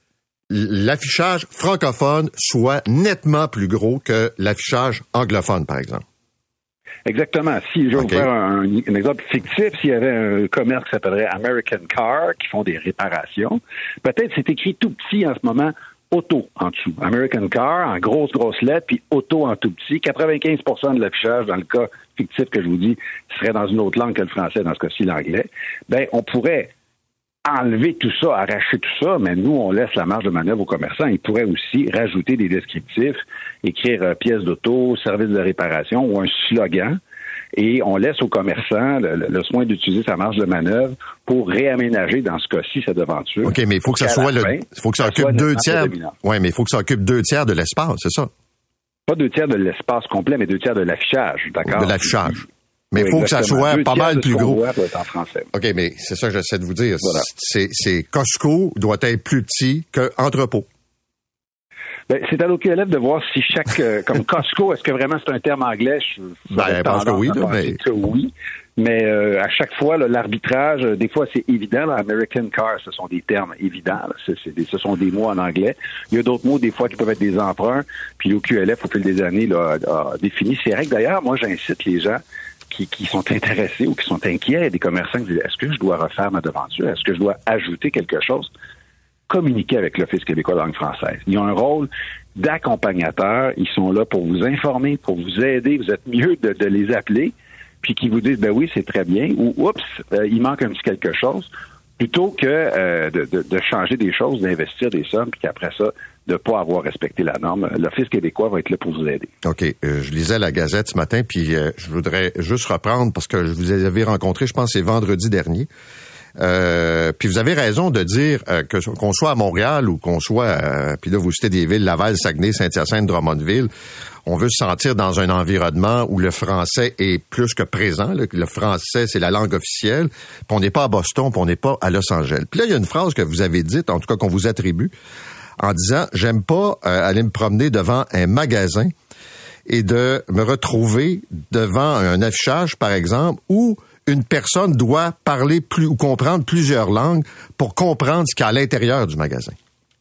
l'affichage francophone soit nettement plus gros que l'affichage anglophone, par exemple. Exactement. Si je vais okay. vous faire un, un exemple fictif, s'il y avait un commerce qui s'appellerait American Car, qui font des réparations, peut-être c'est écrit tout petit en ce moment, auto en dessous. American Car, en grosse, grosse lettre, puis auto en tout petit. quatre-vingt-quinze pour cent de l'affichage, dans le cas fictif que je vous dis, serait dans une autre langue que le français, dans ce cas-ci l'anglais. Ben, on pourrait enlever tout ça, arracher tout ça, mais nous, on laisse la marge de manœuvre aux commerçants. Ils pourraient aussi rajouter des descriptifs, écrire euh, pièces d'auto, service de réparation ou un slogan, et on laisse aux commerçants le, le, le soin d'utiliser sa marge de manœuvre pour réaménager, dans ce cas-ci, sa devanture. OK, mais il faut que ça soit le, il faut que ça, ça occupe deux tiers. Oui, mais il faut que ça occupe deux tiers de l'espace, c'est ça? Pas deux tiers de l'espace complet, mais deux tiers de l'affichage, d'accord? De l'affichage. Mais il oui, faut exactement. que ça soit Deux pas mal plus gros. En français. OK, mais c'est ça que j'essaie de vous dire. Voilà. C'est, c'est Costco doit être plus petit qu'entrepôt. Ben, c'est à l'O Q L F de voir si chaque... Euh, comme Costco, est-ce que vraiment c'est un terme anglais? Je, ben, je pense que oui. Là, mais... que oui. Mais euh, à chaque fois, là, l'arbitrage, euh, des fois, c'est évident. Là, American Car, ce sont des termes évidents. Là, c'est, c'est des, ce sont des mots en anglais. Il y a d'autres mots, des fois, qui peuvent être des emprunts. Puis l'O Q L F, au fil des années, là, a, a défini ces règles. D'ailleurs, moi, j'incite les gens Qui, qui sont intéressés ou qui sont inquiets, des commerçants qui disent, est-ce que je dois refaire ma devanture? Est-ce que je dois ajouter quelque chose? Communiquer avec l'Office québécois de langue française. Ils ont un rôle d'accompagnateur. Ils sont là pour vous informer, pour vous aider. Vous êtes mieux de, de les appeler, puis qu'ils vous disent, ben oui, c'est très bien, ou oups, euh, il manque un petit quelque chose, plutôt que euh, de, de, de changer des choses, d'investir des sommes, puis qu'après ça, de ne pas avoir respecté la norme. L'Office québécois va être là pour vous aider. OK. Euh, je lisais la Gazette ce matin, puis euh, je voudrais juste reprendre, parce que je vous avais rencontré, je pense, c'est vendredi dernier. Euh, puis vous avez raison de dire euh, que qu'on soit à Montréal ou qu'on soit, euh, puis là, vous citez des villes, Laval, Saguenay, Saint-Hyacinthe, Drummondville, on veut se sentir dans un environnement où le français est plus que présent. Le, le français, c'est la langue officielle. Puis on n'est pas à Boston, puis on n'est pas à Los Angeles. Puis là, il y a une phrase que vous avez dite, en tout cas qu'on vous attribue, en disant « J'aime pas euh, aller me promener devant un magasin et de me retrouver devant un affichage, par exemple, où une personne doit parler plus ou comprendre plusieurs langues pour comprendre ce qu'il y a à l'intérieur du magasin. »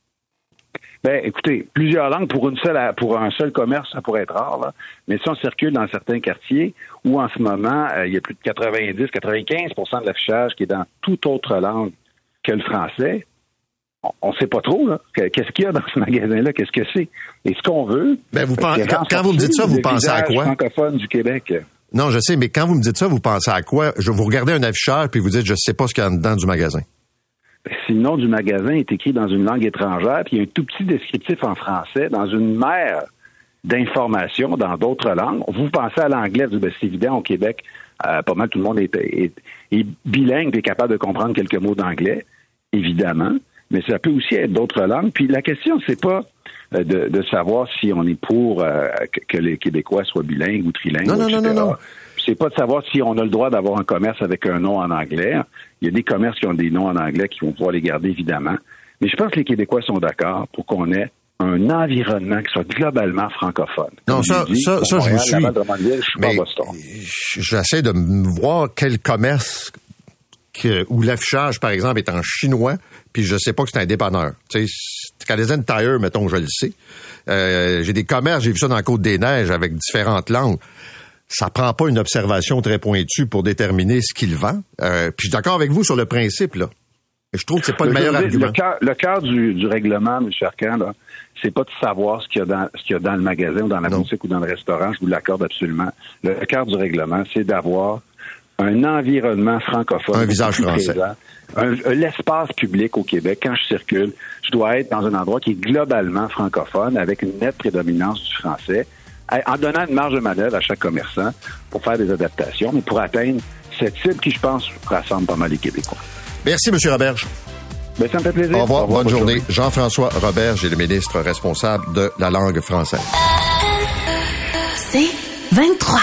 Ben, écoutez, plusieurs langues pour une seule, pour un seul commerce, ça pourrait être rare, là. Mais si on circule dans certains quartiers où en ce moment, euh, il y a plus de quatre-vingt-dix à quatre-vingt-quinze pour cent de l'affichage qui est dans toute autre langue que le français, on ne sait pas trop, là. Qu'est-ce qu'il y a dans ce magasin-là? Qu'est-ce que c'est? Et ce qu'on veut... Ben, vous pensez, quand, quand vous me dites ça, vous pensez à quoi? Francophone du Québec. Non, je sais, mais quand vous me dites ça, vous pensez à quoi? Je vous regardez un afficheur puis vous dites, je sais pas ce qu'il y a dedans du magasin. Ben, si le nom du magasin est écrit dans une langue étrangère, puis il y a un tout petit descriptif en français, dans une mer d'informations dans d'autres langues, vous pensez à l'anglais, ben, c'est évident, au Québec, euh, pas mal tout le monde est, est, est bilingue et est capable de comprendre quelques mots d'anglais, évidemment. Mais ça peut aussi être d'autres langues. Puis la question, c'est pas de, de savoir si on est pour euh, que les Québécois soient bilingues ou trilingues, non, non, et cetera. Non, non, non. C'est pas de savoir si on a le droit d'avoir un commerce avec un nom en anglais. Il y a des commerces qui ont des noms en anglais qui vont pouvoir les garder, évidemment. Mais je pense que les Québécois sont d'accord pour qu'on ait un environnement qui soit globalement francophone. Non, Comme ça, dit, ça, ça, je vous suis. Je suis mais pas Boston. J'essaie de voir quel commerce que, où l'affichage, par exemple, est en chinois, puis je sais pas que c'est un dépanneur. Tu sais, Canadian Tire, mettons, je le sais. Euh, j'ai des commerces, j'ai vu ça dans la Côte-des-Neiges avec différentes langues. Ça prend pas une observation très pointue pour déterminer ce qu'il vend. Euh, puis je suis d'accord avec vous sur le principe, là. Et je trouve que c'est pas le, le meilleur dire, argument. Le cœur, le cœur du, du règlement, M. Arcan, là, c'est pas de savoir ce qu'il y a dans, ce qu'il y a dans le magasin ou dans la non. boutique ou dans le restaurant. Je vous l'accorde absolument. Le cœur du règlement, c'est d'avoir un environnement francophone. Un visage français. Présent, un, l'espace public au Québec, quand je circule, je dois être dans un endroit qui est globalement francophone, avec une nette prédominance du français, en donnant une marge de manœuvre à chaque commerçant pour faire des adaptations, mais pour atteindre cette cible qui, je pense, rassemble pas mal les Québécois. Merci, M. Roberge. Ben, ça me fait plaisir. Au revoir, Au revoir bonne, bonne journée. journée. Jean-François Roberge est le ministre responsable de la langue française. C'est vingt-trois.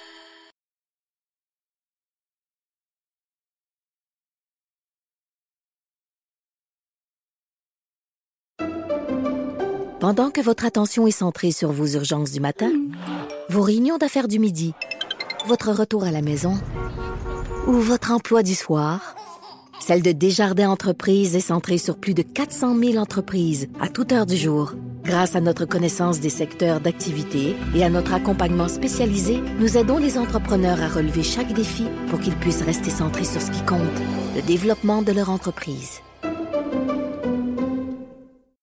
Pendant que votre attention est centrée sur vos urgences du matin, vos réunions d'affaires du midi, votre retour à la maison ou votre emploi du soir, celle de Desjardins Entreprises est centrée sur plus de quatre cent mille entreprises à toute heure du jour. Grâce à notre connaissance des secteurs d'activité et à notre accompagnement spécialisé, nous aidons les entrepreneurs à relever chaque défi pour qu'ils puissent rester centrés sur ce qui compte, le développement de leur entreprise.